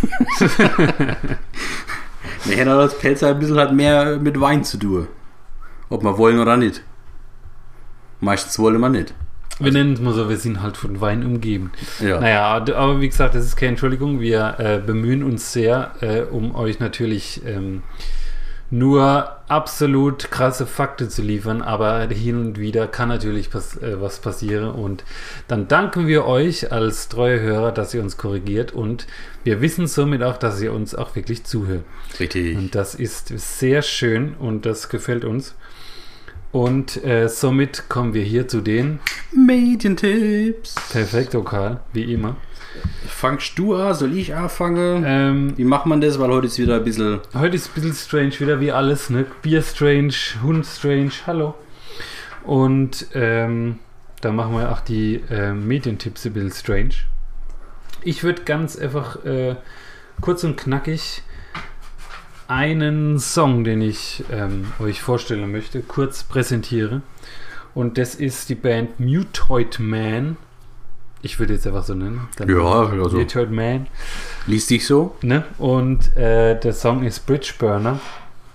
S3: Wir hätten als Pelzer ein bisschen halt mehr mit Wein zu tun. Ob wir wollen oder nicht. Meistens wollen wir nicht.
S2: Wir nennen es mal so, wir sind halt von Wein umgeben.
S3: Ja.
S2: Naja, aber wie gesagt, das ist keine Entschuldigung. Wir äh, bemühen uns sehr, äh, um euch natürlich ähm, nur absolut krasse Fakten zu liefern, aber hin und wieder kann natürlich pass- äh, was passieren und dann danken wir euch als treue Hörer, dass ihr uns korrigiert und wir wissen somit auch, dass ihr uns auch wirklich zuhört.
S3: Richtig.
S2: Und das ist sehr schön und das gefällt uns. Und äh, somit kommen wir hier zu den
S3: Medientipps.
S2: Perfekt, Karl, wie immer.
S3: Fangst du an? Soll ich anfangen?
S2: Ähm,
S3: Wie macht man das? Weil heute ist wieder ein bisschen...
S2: heute ist ein bisschen strange, wieder wie alles, ne? Bier strange, Hund strange, hallo. Und ähm, da machen wir auch die äh, Medientipps ein bisschen strange. Ich würde ganz einfach äh, kurz und knackig einen Song, den ich ähm, euch vorstellen möchte, kurz präsentiere. Und das ist die Band Mutoid Man. Ich würde jetzt einfach so nennen. Dann
S3: Ja, also
S2: Mutoid Man.
S3: liest dich so.
S2: Ne? Und äh, der Song ist Bridge Burner.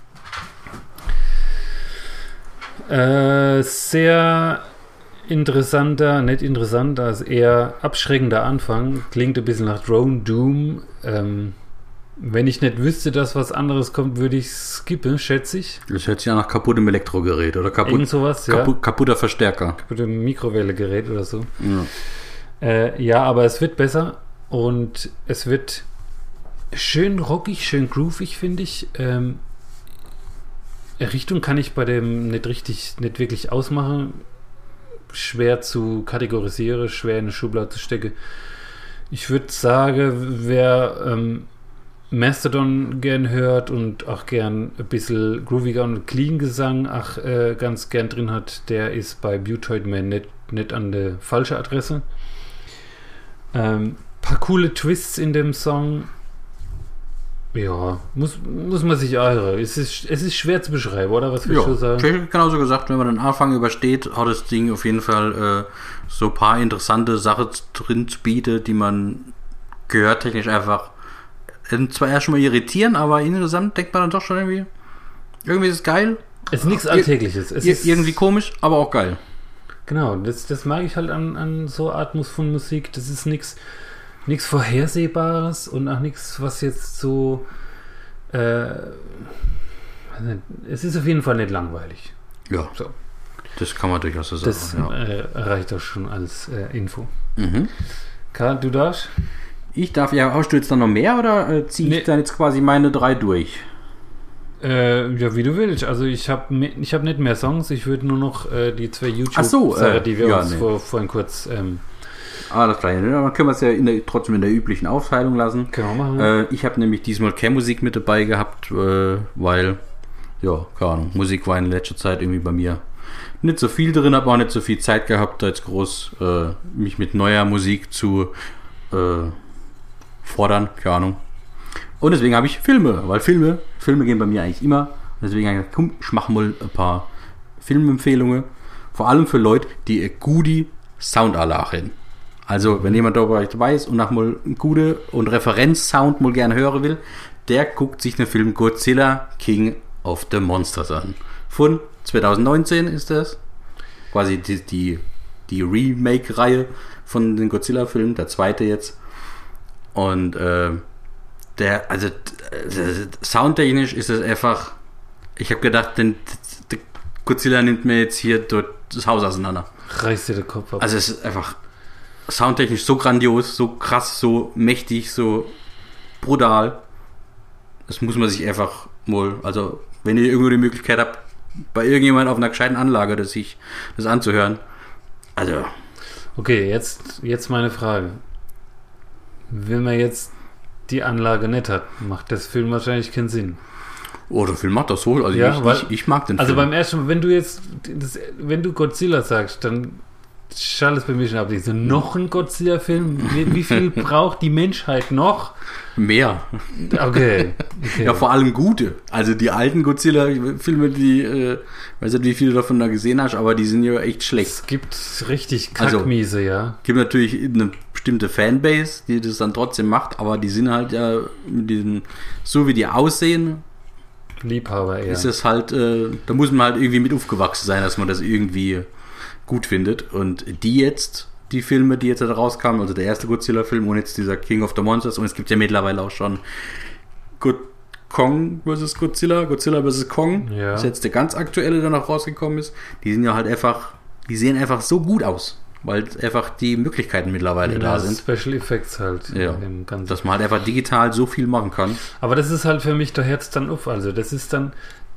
S2: Äh, sehr interessanter, nicht interessanter, also eher abschreckender Anfang. Klingt ein bisschen nach Drone Doom. Ähm, wenn ich nicht wüsste, dass was anderes kommt, würde ich skippen, schätze ich.
S3: Das hört sich an nach kaputtem Elektrogerät oder kaputt,
S2: Irgend sowas, ja.
S3: kaputt, kaputter Verstärker.
S2: Kaputte Mikrowellegerät oder so.
S3: Ja.
S2: Äh, ja, aber es wird besser und es wird schön rockig, schön groovig, finde ich. Ähm, Richtung kann ich bei dem nicht richtig, nicht wirklich ausmachen. Schwer zu kategorisieren, schwer in eine Schublade zu stecken. Ich würde sagen, wer ähm, Mastodon gern hört und auch gern ein bisschen grooviger und clean Gesang ach, äh, ganz gern drin hat, der ist bei Mutoid Man nicht, nicht an der falschen Adresse. Ähm, paar coole Twists in dem Song. Ja, muss, muss man sich hören. Es ist, es ist schwer zu beschreiben, oder? Was willst
S3: Ja,
S2: du sagen?
S3: ich hätte genauso gesagt, wenn man den Anfang übersteht, hat das Ding auf jeden Fall äh, so ein paar interessante Sachen drin zu bieten, die man gehörtechnisch einfach äh, zwar erst schon mal irritieren, aber insgesamt denkt man dann doch schon irgendwie, irgendwie ist es geil.
S2: Es ist nichts Alltägliches. Es
S3: Ir-
S2: ist
S3: irgendwie komisch, aber auch geil.
S2: Genau, das, das mag ich halt an, an so Art von Musik. Das ist nichts nichts Vorhersehbares und auch nichts, was jetzt so äh, es ist auf jeden Fall nicht langweilig.
S3: Ja,
S2: So.
S3: das kann man durchaus so sagen.
S2: Das
S3: ja.
S2: äh, reicht doch schon als äh, Info.
S3: Mhm.
S2: Karl, du darfst?
S3: Ich darf, ja, hast du jetzt dann noch mehr oder äh, ziehe
S2: Nee.
S3: ich dann jetzt quasi meine drei durch?
S2: Äh, ja, wie du willst. Also ich habe ich hab nicht mehr Songs, ich würde nur noch äh, die zwei
S3: Ach so,
S2: YouTube-Sachen,
S3: äh,
S2: die wir
S3: ja,
S2: uns
S3: nee.
S2: vor, vorhin kurz ähm,
S3: Ah, das gleiche. Ne? Dann können wir es ja in der, trotzdem in der üblichen Aufteilung lassen.
S2: können wir machen.
S3: Äh, ich habe nämlich diesmal keine Musik mit dabei gehabt, äh, weil, ja, keine Ahnung, Musik war in letzter Zeit irgendwie bei mir nicht so viel drin, habe auch nicht so viel Zeit gehabt, da jetzt groß äh, mich mit neuer Musik zu äh, fordern, keine Ahnung. Und deswegen habe ich Filme, weil Filme, Filme gehen bei mir eigentlich immer. Deswegen habe ich gesagt, komm, ich mache mal ein paar Filmempfehlungen. Vor allem für Leute, die eine gute Soundanlage haben. Also, wenn jemand dabei weiß und nach mal einen guten und Referenzsound mal gerne hören will, der guckt sich den Film Godzilla King of the Monsters an. Von zwanzig neunzehn ist das. Quasi die, die die Remake-Reihe von den Godzilla-Filmen, der zweite jetzt. Und äh, der, also äh, soundtechnisch ist es einfach, ich habe gedacht, den, der Godzilla nimmt mir jetzt hier dort das Haus auseinander.
S2: Reißt dir den Kopf ab.
S3: Also es ist einfach soundtechnisch so grandios, so krass, so mächtig, so brutal. Das muss man sich einfach wohl, also wenn ihr irgendwo die Möglichkeit habt, bei irgendjemand auf einer gescheiten Anlage, das sich das anzuhören. Also.
S2: Okay, jetzt, jetzt meine Frage. Wenn man jetzt die Anlage nicht hat, macht das Film wahrscheinlich keinen Sinn.
S3: Oh, der Film macht das so. Also
S2: ja,
S3: ich,
S2: weil,
S3: ich, ich mag den
S2: also
S3: Film.
S2: Also beim ersten Mal, wenn du jetzt, das, wenn du Godzilla sagst, dann schaltet es bei mir schon ab. So, noch ein Godzilla-Film? Wie, wie viel braucht die Menschheit noch?
S3: Mehr.
S2: Okay. okay.
S3: Ja, vor allem gute. Also die alten Godzilla-Filme, die, äh, weiß nicht, wie viele du davon da gesehen hast, aber die sind ja echt schlecht.
S2: Es gibt richtig Kackmiese, also, ja.
S3: Es gibt natürlich eine bestimmte Fanbase, die das dann trotzdem macht, aber die sind halt ja mit diesen, so wie die aussehen,
S2: Liebhaber eher.
S3: Ist es halt, äh, da muss man halt irgendwie mit aufgewachsen sein, dass man das irgendwie gut findet. Und die jetzt, die Filme, die jetzt da rauskamen, also der erste Godzilla-Film und jetzt dieser King of the Monsters, und es gibt ja mittlerweile auch schon God Kong versus Godzilla, Godzilla versus Kong,
S2: ja.
S3: Das ist jetzt der ganz aktuelle, der noch rausgekommen ist. Die sind ja halt einfach, die sehen einfach so gut aus, weil einfach die Möglichkeiten mittlerweile
S2: ja,
S3: da sind.
S2: Special Effects halt.
S3: Ja, dass man halt einfach digital so viel machen kann.
S2: Aber das ist halt für mich der Herz dann auf, also das ist dann,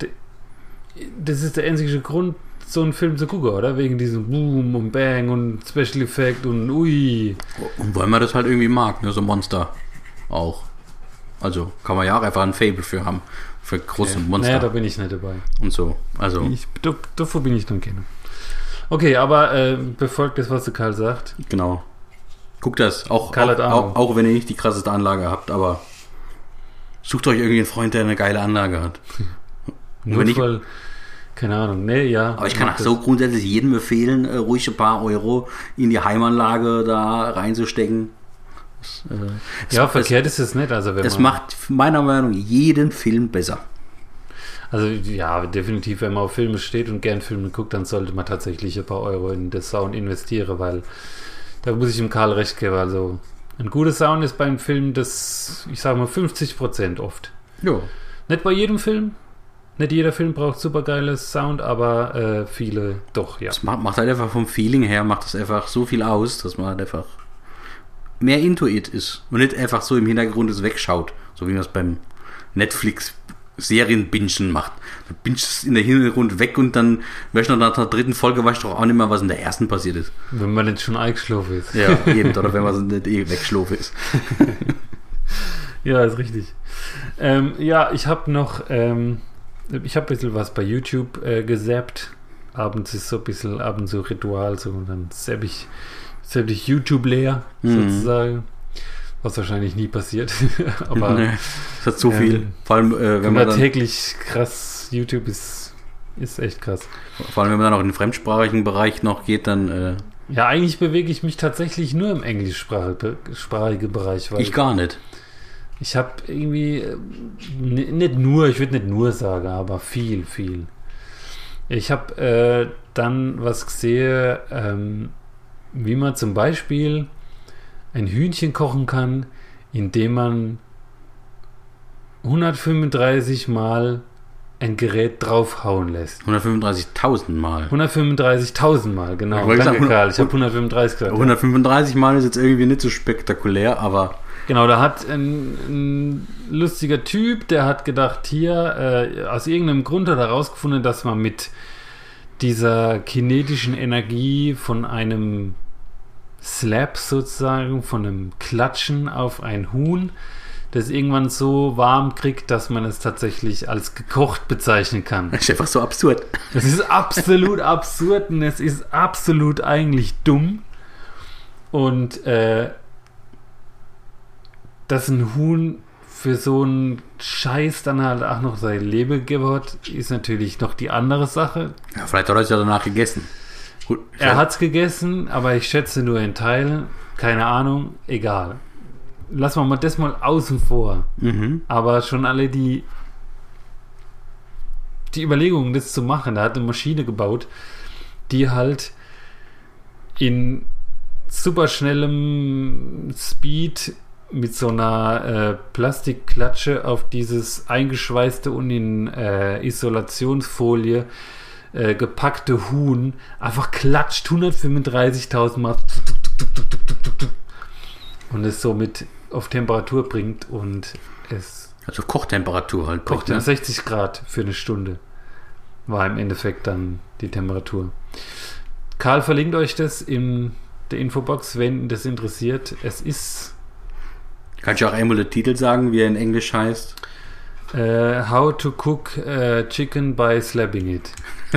S2: das ist der einzige Grund, so einen Film zu gucken, oder? Wegen diesem Boom und Bang und Special Effect und ui.
S3: Und weil man das halt irgendwie mag, ne? So Monster auch. Also kann man ja auch einfach ein Faible für haben. Für große
S2: okay.
S3: Monster.
S2: Naja, da bin ich nicht dabei.
S3: Und so. Also.
S2: Ich, davor bin ich dann kennen. Okay, aber äh, befolgt das, was der Karl sagt.
S3: Genau. Guckt das. Auch,
S2: Karl
S3: auch,
S2: hat
S3: auch, auch wenn ihr nicht die krasseste Anlage habt, aber sucht euch irgendwie einen Freund, der eine geile Anlage hat.
S2: Nur weil, keine Ahnung, nee, ja.
S3: Aber ich kann auch so grundsätzlich jedem befehlen, äh, ruhig ein paar Euro in die Heimanlage da reinzustecken. Das, äh,
S2: ja,
S3: das,
S2: verkehrt ist es nicht. Also wenn
S3: das
S2: man,
S3: macht meiner Meinung nach jeden Film besser.
S2: Also ja, definitiv, wenn man auf Filme steht und gern Filme guckt, dann sollte man tatsächlich ein paar Euro in das Sound investieren, weil da muss ich dem Karl recht geben. Also ein guter Sound ist beim Film das, ich sage mal, fünfzig Prozent oft.
S3: Ja.
S2: Nicht bei jedem Film. Nicht jeder Film braucht super geiles Sound, aber äh, viele doch, ja.
S3: Das macht, macht halt einfach vom Feeling her, macht das einfach so viel aus, dass man halt einfach mehr Intuit ist und nicht einfach so im Hintergrund es wegschaut, so wie man es beim Netflix Serienbingen macht. Du bingst es in der Hintergrund weg und dann weißt du noch nach der dritten Folge weißt du doch auch nicht mehr, was in der ersten passiert ist.
S2: Wenn man nicht schon eingeschlafen ist.
S3: Ja, eben, oder wenn man nicht eh weggeschlafen ist.
S2: Ja, ist richtig. Ähm, ja, ich habe noch ähm, ich habe ein bisschen was bei YouTube äh, gesappt. Abends ist so ein bisschen, ab und zu Ritual, so, und dann zapp ich, zapp ich YouTube leer,
S3: mhm.
S2: sozusagen. Was wahrscheinlich nie passiert. Aber
S3: nee, das hat so ähm, viel. Vor allem, äh, wenn man dann
S2: täglich krass, YouTube ist, ist echt krass.
S3: Vor allem, wenn man dann auch in den fremdsprachigen Bereich noch geht, dann äh,
S2: ja, eigentlich bewege ich mich tatsächlich nur im englischsprachigen Bereich. Weil
S3: ich gar nicht.
S2: Ich habe irgendwie, nicht nur, ich würde nicht nur sagen, aber viel, viel. Ich habe äh, dann was gesehen, ähm, wie man zum Beispiel ein Hühnchen kochen kann, indem man hundertfünfunddreißig Mal ein Gerät draufhauen lässt.
S3: hundertfünfunddreißigtausend Mal.
S2: hundertfünfunddreißigtausend Mal, genau.
S3: Ich
S2: Danke,
S3: gesagt,
S2: Karl. Ich habe hundertfünfunddreißig gesagt.
S3: hundertfünfunddreißig Mal ist jetzt irgendwie nicht so spektakulär, aber
S2: genau, da hat ein, ein lustiger Typ, der hat gedacht, hier, äh, aus irgendeinem Grund hat er herausgefunden, dass man mit dieser kinetischen Energie von einem Slap sozusagen, von einem Klatschen auf ein Huhn, das irgendwann so warm kriegt, dass man es tatsächlich als gekocht bezeichnen kann.
S3: Das ist einfach so absurd.
S2: Das ist absolut absurd und es ist absolut eigentlich dumm. Und äh, dass ein Huhn für so einen Scheiß dann halt auch noch sein Leben gehört, ist natürlich noch die andere Sache.
S3: Ja, vielleicht hat er es ja danach gegessen. Gut,
S2: er hat es gegessen, aber ich schätze nur in Teilen. Keine Ahnung, egal. Lassen wir mal das mal außen vor.
S3: Mhm.
S2: Aber schon alle die die Überlegungen, das zu machen, da hat eine Maschine gebaut, die halt in super schnellem Speed mit so einer äh, Plastikklatsche auf dieses eingeschweißte und in äh, Isolationsfolie äh, gepackte Huhn einfach klatscht hundertfünfunddreißigtausend Mal und es somit auf Temperatur bringt und es
S3: also Kochtemperatur halt.
S2: kocht ja sechzig Grad für eine Stunde. War im Endeffekt dann die Temperatur. Karl verlinkt euch das in der Infobox, wenn das interessiert. Es ist...
S3: Kannst du auch einmal den Titel sagen, wie er in Englisch heißt?
S2: Uh, how to cook uh, chicken by slapping it.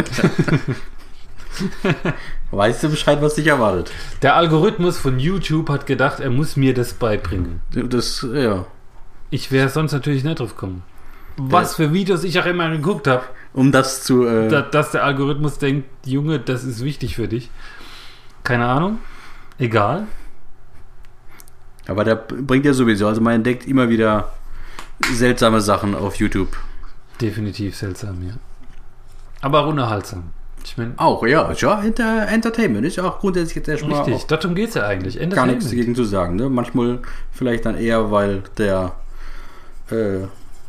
S3: Weißt du Bescheid, was dich erwartet?
S2: Der Algorithmus von YouTube hat gedacht, er muss mir das beibringen.
S3: Das, ja.
S2: Ich wäre sonst natürlich nicht drauf gekommen. Was für Videos ich auch immer geguckt habe.
S3: Um das zu... Äh
S2: da, dass der Algorithmus denkt, Junge, das ist wichtig für dich. Keine Ahnung. Egal.
S3: Aber der bringt ja sowieso. Also man entdeckt immer wieder seltsame Sachen auf YouTube.
S2: Definitiv seltsam, ja. Aber auch unterhaltsam. Ich mein,
S3: auch, ja. Ja, Enter- Entertainment ist auch grundsätzlich jetzt erstmal...
S2: Richtig, darum geht es ja eigentlich.
S3: Gar nichts dagegen zu sagen. Ne? Manchmal vielleicht dann eher, weil der... Äh,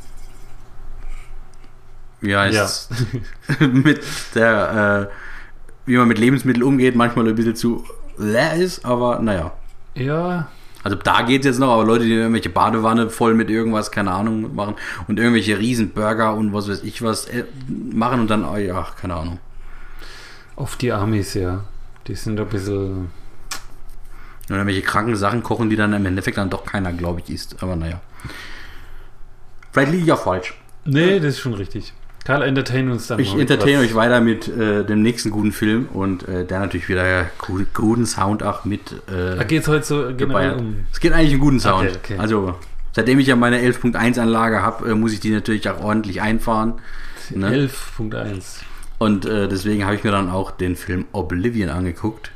S3: wie heißt ja. mit der... Äh, wie man mit Lebensmitteln umgeht, manchmal ein bisschen zu leer ist, aber naja.
S2: Ja.
S3: Also da geht es jetzt noch, aber Leute, die irgendwelche Badewanne voll mit irgendwas, keine Ahnung, machen und irgendwelche riesen Burger und was weiß ich was äh, machen und dann, oh ja, keine Ahnung.
S2: Auf die Amis, ja. Die sind ein bisschen...
S3: Oder irgendwelche kranken Sachen kochen, die dann im Endeffekt dann doch keiner, glaube ich, isst. Aber naja. Vielleicht liege ich ja falsch.
S2: Nee, das ist schon richtig. Karl, entertain uns dann
S3: Ich entertain euch weiter mit äh, dem nächsten guten Film und äh, der natürlich wieder ja, gut, guten Sound auch mit. Äh,
S2: da geht es heute so generell um.
S3: Es geht eigentlich um guten Sound.
S2: Okay, okay.
S3: Also, seitdem ich ja meine elf Punkt eins Anlage habe, äh, muss ich die natürlich auch ordentlich einfahren. Ne?
S2: elf Punkt eins.
S3: Und äh, deswegen habe ich mir dann auch den Film Oblivion angeguckt.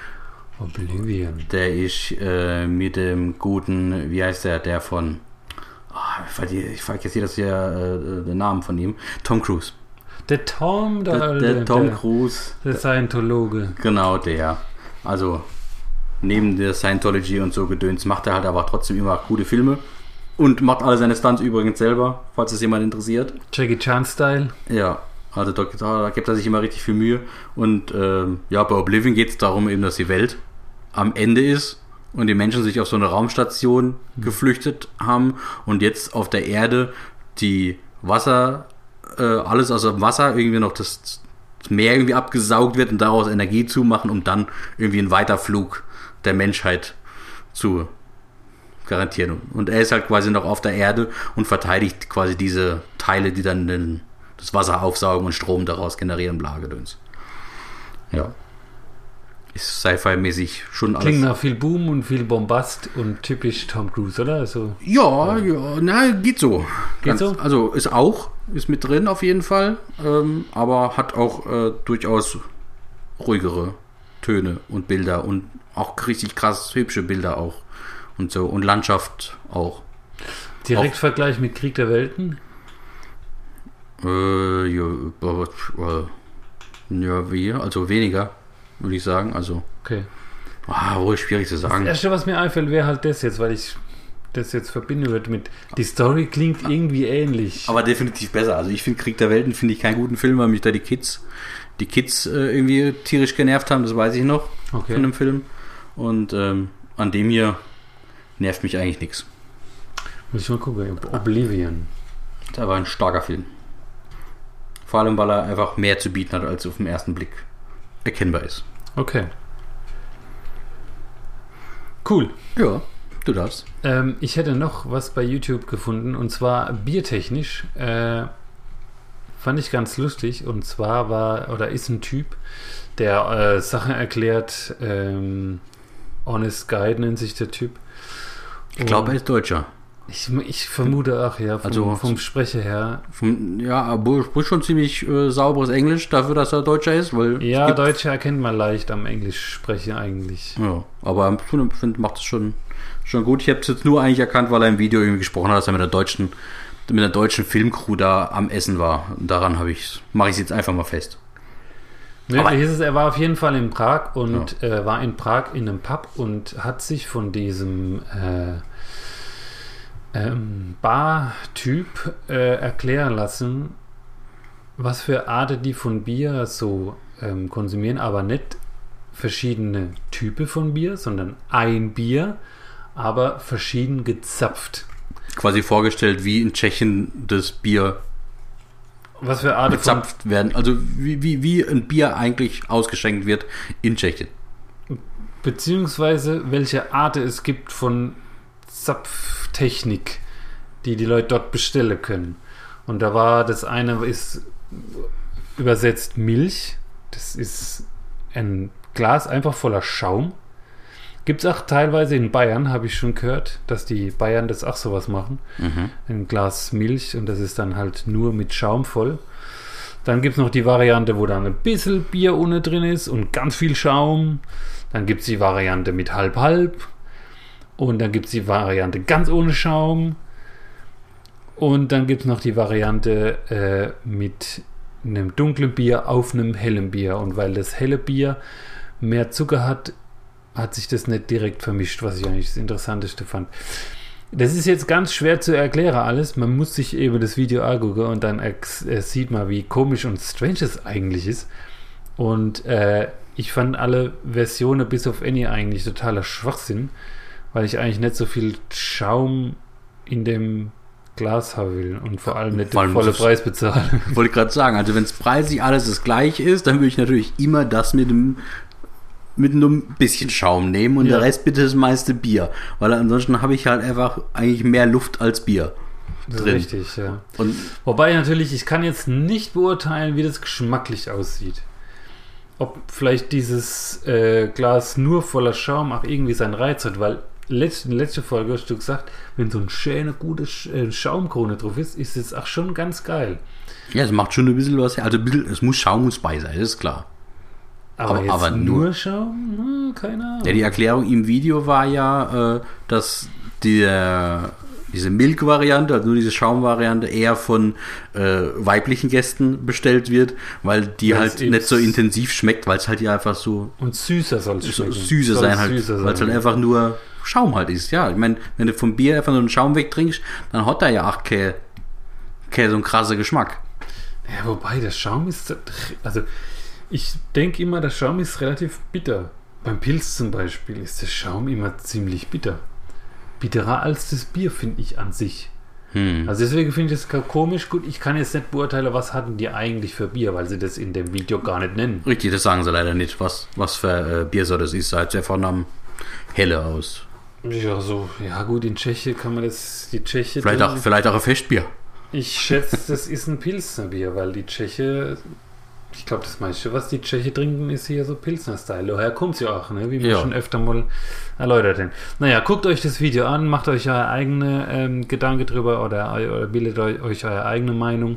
S2: Oblivion.
S3: Der ist äh, mit dem guten, wie heißt der, der von. Oh, ich vergesse jetzt hier äh, den Namen von ihm. Tom Cruise.
S2: Der Tom, der,
S3: der, der, der Tom
S2: der,
S3: Cruise.
S2: Der Scientologe.
S3: Genau, der. Also neben der Scientology und so Gedöns macht er halt aber trotzdem immer gute Filme. Und macht alle seine Stunts übrigens selber, falls es jemand interessiert.
S2: Jackie Chan-Style.
S3: Ja, also da, da gibt er sich immer richtig viel Mühe. Und ähm, ja, bei Oblivion geht es darum eben, dass die Welt am Ende ist. Und die Menschen sich auf so eine Raumstation mhm. geflüchtet haben und jetzt auf der Erde die Wasser, äh, alles aus dem Wasser irgendwie noch das, das Meer irgendwie abgesaugt wird und daraus Energie zumachen, um dann irgendwie einen Weiterflug der Menschheit zu garantieren. Und er ist halt quasi noch auf der Erde und verteidigt quasi diese Teile, die dann den, das Wasser aufsaugen und Strom daraus generieren, Blagedöns. Ja. Ist Sci-Fi-mäßig schon alles.
S2: Klingt nach viel Boom und viel Bombast und typisch Tom Cruise, oder? Also,
S3: ja, ja, na, geht so.
S2: Geht
S3: Ganz,
S2: so?
S3: Also ist auch, ist mit drin auf jeden Fall, ähm, aber hat auch äh, durchaus ruhigere Töne und Bilder und auch richtig krass hübsche Bilder auch und so und Landschaft auch.
S2: Direktvergleich mit Krieg der Welten?
S3: Äh, ja, äh, ja, wie, also weniger. Würde ich sagen, also.
S2: Okay.
S3: Ah, oh, schwierig zu sagen.
S2: Das Erste, was mir einfällt, wäre halt das jetzt, weil ich das jetzt verbinden würde mit. Die Story klingt irgendwie ähnlich.
S3: Aber definitiv besser. Also ich finde Krieg der Welten finde ich keinen guten Film, weil mich da die Kids, die Kids äh, irgendwie tierisch genervt haben. Das weiß ich noch
S2: okay.
S3: von dem Film. Und ähm, an dem hier nervt mich eigentlich nichts.
S2: Muss ich mal gucken. Oblivion.
S3: Das war ein starker Film. Vor allem, weil er einfach mehr zu bieten hat, als auf den ersten Blick erkennbar ist.
S2: Okay. Cool.
S3: Ja, du darfst.
S2: Ähm, ich hätte noch was bei YouTube gefunden und zwar biertechnisch. Äh, fand ich ganz lustig und zwar war oder ist ein Typ, der äh, Sachen erklärt. Ähm, Honest Guide nennt sich der Typ.
S3: Ich glaube, er ist Deutscher.
S2: Ich, ich vermute auch, ja, vom,
S3: also,
S2: vom Sprecher her.
S3: Vom, ja, aber er spricht schon ziemlich äh, sauberes Englisch dafür, dass er Deutscher ist. Weil
S2: ja, Deutsche erkennt man leicht am Englisch sprechen eigentlich.
S3: Ja, aber ich finde, macht es schon, schon gut. Ich habe es jetzt nur eigentlich erkannt, weil er im Video irgendwie gesprochen hat, dass er mit der deutschen, mit der deutschen Filmcrew da am Essen war. Und daran habe ich, mache ich es jetzt einfach mal fest.
S2: Ne,
S3: Aber-
S2: hieß es, er war auf jeden Fall in Prag und ja. äh, war in Prag in einem Pub und hat sich von diesem äh, ähm, Bar-Typ äh, erklären lassen, was für Arten die von Bier so ähm, konsumieren, aber nicht verschiedene Typen von Bier, sondern ein Bier, aber verschieden gezapft.
S3: Quasi vorgestellt, wie in Tschechien das Bier
S2: Was für Arten von
S3: gezapft werden. Also wie, wie, wie ein Bier eigentlich ausgeschenkt wird in Tschechien.
S2: beziehungsweise welche Art es gibt von Zapftechnik, die die Leute dort bestellen können. Und da war das eine ist übersetzt Milch. Das ist ein Glas einfach voller Schaum. Gibt es auch teilweise in Bayern, habe ich schon gehört, dass die Bayern das auch sowas machen.
S3: Mhm.
S2: Ein Glas Milch und das ist dann halt nur mit Schaum voll. Dann gibt es noch die Variante, wo dann ein bisschen Bier ohne drin ist und ganz viel Schaum. Dann gibt es die Variante mit halb-halb. Und dann gibt es die Variante ganz ohne Schaum. Und dann gibt es noch die Variante äh, mit einem dunklen Bier auf einem hellen Bier. Und weil das helle Bier mehr Zucker hat, hat sich das nicht direkt vermischt, was ich eigentlich das Interessanteste fand. Das ist jetzt ganz schwer zu erklären alles. Man muss sich eben das Video angucken und dann ex- äh, sieht man, wie komisch und strange es eigentlich ist. Und äh, ich fand alle Versionen bis auf Annie eigentlich totaler Schwachsinn, weil ich eigentlich nicht so viel Schaum in dem Glas haben will und vor allem nicht
S3: Vor allem
S2: den vollen
S3: muss es-
S2: Preis bezahlen.
S3: Wollte ich gerade sagen, also wenn es preislich alles das gleiche ist, dann würde ich natürlich immer das mit dem mit nur ein bisschen Schaum nehmen und
S2: Ja.
S3: der Rest bitte das meiste Bier. Weil ansonsten habe ich halt einfach eigentlich mehr Luft als Bier
S2: Das ist
S3: drin.
S2: richtig, ja.
S3: Und
S2: Wobei natürlich, ich kann jetzt nicht beurteilen, wie das geschmacklich aussieht. Ob vielleicht dieses äh, Glas nur voller Schaum auch irgendwie seinen Reiz hat, weil letzte, in letzter Folge hast du gesagt, wenn so ein schöne, gute Sch äh, Schaumkrone drauf ist, ist es auch schon ganz geil.
S3: ja, es macht schon ein bisschen was her. Also ein bisschen, es muss Schaum muss bei sein, das ist klar.
S2: Aber,
S3: Aber-
S2: jetzt
S3: aber
S2: nur,
S3: nur-
S2: Schaum? Hm, keine Ahnung.
S3: Ja, die Erklärung im Video war ja, äh, dass der, diese Milk-Variante, also nur diese Schaumvariante, eher von äh, weiblichen Gästen bestellt wird, weil die
S2: Weil es
S3: halt
S2: eben
S3: nicht so intensiv schmeckt, weil es halt ja einfach so,
S2: Und süßer soll es
S3: so
S2: schmecken.
S3: süße
S2: Soll
S3: sein halt,
S2: süßer
S3: weil es
S2: sein.
S3: halt einfach nur Schaum halt ist. Ja, ich meine, wenn du vom Bier einfach nur einen Schaum wegtrinkst, dann hat er ja auch kein, kein so einen krassen Geschmack.
S2: Ja, wobei, der Schaum ist, also ich denke immer, der Schaum ist relativ bitter. Beim Pilz zum Beispiel ist der Schaum immer ziemlich bitter. Bitterer als das Bier, finde ich an sich.
S3: Hm.
S2: Also deswegen finde ich das komisch. Gut, ich kann jetzt nicht beurteilen, was hatten die eigentlich für Bier, weil sie das in dem Video gar nicht nennen.
S3: Richtig, das sagen sie leider nicht, was, was für äh, Biersorte das ist. Seit sehr von einem Helle aus.
S2: Ja, so, ja gut, in Tschechien kann man das, die Tscheche...
S3: Vielleicht auch, vielleicht auch ein Festbier.
S2: Ich schätze, das ist ein Pilsnerbier, weil die Tscheche, ich glaube, das meiste, was die Tscheche trinken, ist hier so Pilsner-Style. Daher kommt es ja auch, ne? Wie wir
S3: Ja.
S2: schon öfter mal erläutert haben. Naja, guckt euch das Video an, macht euch eure eigene ähm, Gedanken drüber oder, oder bildet euch eure eigene Meinung.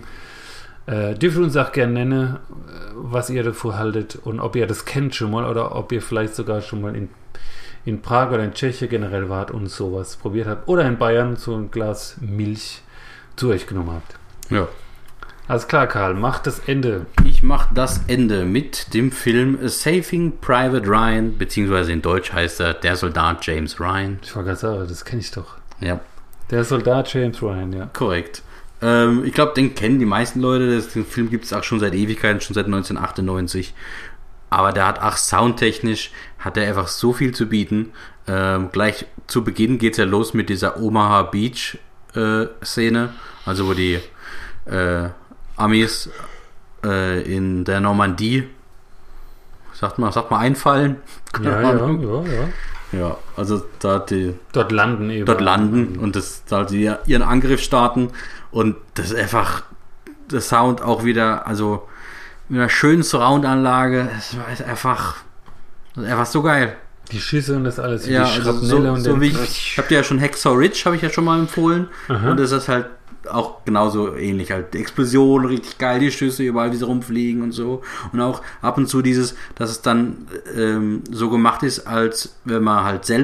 S2: Äh, dürft uns auch gerne nennen, äh, was ihr davor haltet und ob ihr das kennt schon mal oder ob ihr vielleicht sogar schon mal in, in Prag oder in Tschechien generell wart und sowas probiert habt. Oder in Bayern so ein Glas Milch zu euch genommen habt.
S3: Ja.
S2: Alles klar, Karl, mach das Ende.
S3: Ich mache das Ende mit dem Film Saving Private Ryan, beziehungsweise in Deutsch heißt er Der Soldat James Ryan.
S2: Ich wollte gerade sagen, das kenne ich doch.
S3: Ja,
S2: Der Soldat James Ryan, ja.
S3: korrekt. Ähm, ich glaube, den kennen die meisten Leute. Das, den Film gibt es auch schon seit Ewigkeiten, schon seit neunzehnhundertachtundneunzig. Aber der hat auch soundtechnisch, hat er einfach so viel zu bieten. Ähm, gleich zu Beginn geht es ja los mit dieser Omaha Beach äh, Szene, also wo die äh, Amis äh, in der Normandie, sagt man, sagt man einfallen? Keine
S2: Ja, ja,
S3: Ahnung.
S2: ja, ja.
S3: Ja, also da die
S2: Dort landen eben.
S3: dort landen und das da sie ihren Angriff starten und das ist einfach der Sound auch wieder, also mit einer schönen Surround-Anlage, es war einfach, das ist einfach so geil.
S2: Die Schüsse und das alles.
S3: Ja,
S2: die
S3: also
S2: Schrapnelle
S3: so,
S2: und
S3: so
S2: den-
S3: wie ich, ich habe dir ja schon Hacksaw Ridge, habe ich ja schon mal empfohlen.
S2: Aha.
S3: Und das ist halt auch genauso ähnlich. Halt die Explosion, richtig geil, die Schüsse, überall wie sie rumfliegen und so. Und auch ab und zu dieses, dass es dann ähm, so gemacht ist, als wenn man halt selbst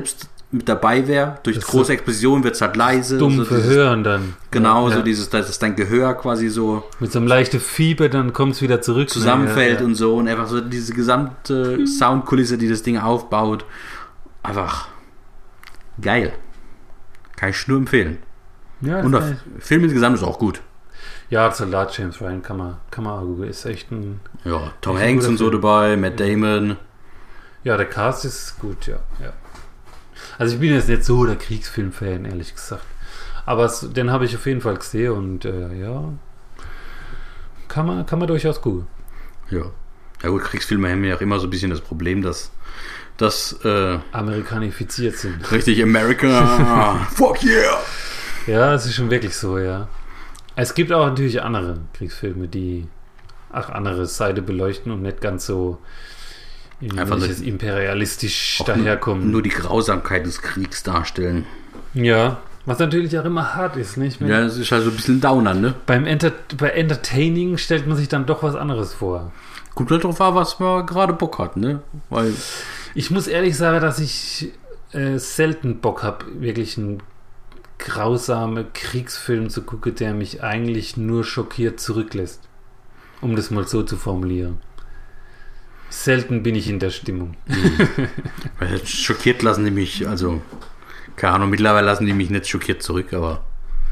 S3: mit dabei wäre. Durch
S2: Das
S3: große
S2: so
S3: Explosionen wird es halt leise.
S2: Dumm
S3: so dieses,
S2: verhören dann.
S3: Genau,
S2: ja,
S3: so
S2: ja.
S3: dieses, dass dein Gehör quasi so
S2: Mit so einem leichten Fieber, dann kommt es wieder zurück.
S3: zusammenfällt
S2: ja, ja.
S3: und so. Und einfach so diese gesamte Soundkulisse, die das Ding aufbaut. Einfach geil. Kann ich nur empfehlen.
S2: Ja,
S3: Und der
S2: geil.
S3: Film insgesamt ist auch gut.
S2: Ja, Soldat James Ryan kann man, kann man auch googeln. Ist echt ein...
S3: Ja, Tom
S2: Echt ein
S3: Hanks
S2: guter
S3: und so
S2: Film.
S3: dabei, Matt Damon.
S2: Ja, der Cast ist gut, ja. ja. Also ich bin jetzt nicht so der Kriegsfilm-Fan, ehrlich gesagt. Aber es, den habe ich auf jeden Fall gesehen und äh, ja, kann man, kann man durchaus googeln.
S3: Ja. Ja gut, Kriegsfilme haben ja auch immer so ein bisschen das Problem, dass dass äh,
S2: Amerikanifiziert sind.
S3: richtig America, fuck yeah!
S2: Ja, es ist schon wirklich so, ja. Es gibt auch natürlich andere Kriegsfilme, die auch andere Seite beleuchten und nicht ganz so
S3: Einfach
S2: welches imperialistisch
S3: Auch
S2: daherkommen.
S3: Nur die Grausamkeit des Kriegs darstellen.
S2: Ja, was natürlich auch immer hart ist, nicht? Wenn
S3: Ja, das ist halt so ein bisschen Downer, ne?
S2: beim Enter bei Entertaining stellt man sich dann doch was anderes vor.
S3: Kommt halt drauf an, was man gerade Bock hat, ne? Weil,
S2: Ich muss ehrlich sagen, dass ich äh, selten Bock habe, wirklich einen grausamen Kriegsfilm zu gucken, der mich eigentlich nur schockiert zurücklässt. Um das mal so zu formulieren. Selten bin ich in der Stimmung.
S3: weil schockiert lassen die mich, also, keine Ahnung, mittlerweile lassen die mich nicht schockiert zurück, aber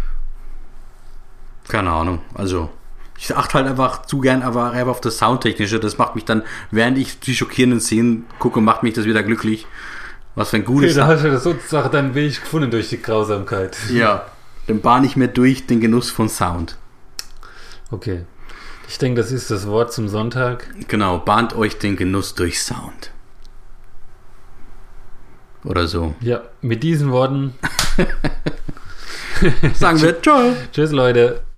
S3: keine Ahnung, also ich achte halt einfach zu gern aber einfach auf das Soundtechnische, das macht mich dann, während ich die schockierenden Szenen gucke, macht mich das wieder glücklich. Was für ein gutes...
S2: Da hast du das sozusagen deinen Weg gefunden durch die Grausamkeit.
S3: Ja, dann bahne ich mir durch den Genuss von Sound.
S2: Okay. Ich denke, das ist das Wort zum Sonntag.
S3: Genau, bahnt euch den Genuss durch Sound. Oder so.
S2: Ja, mit diesen Worten.
S3: Sagen wir, ciao.
S2: Tschüss, Leute.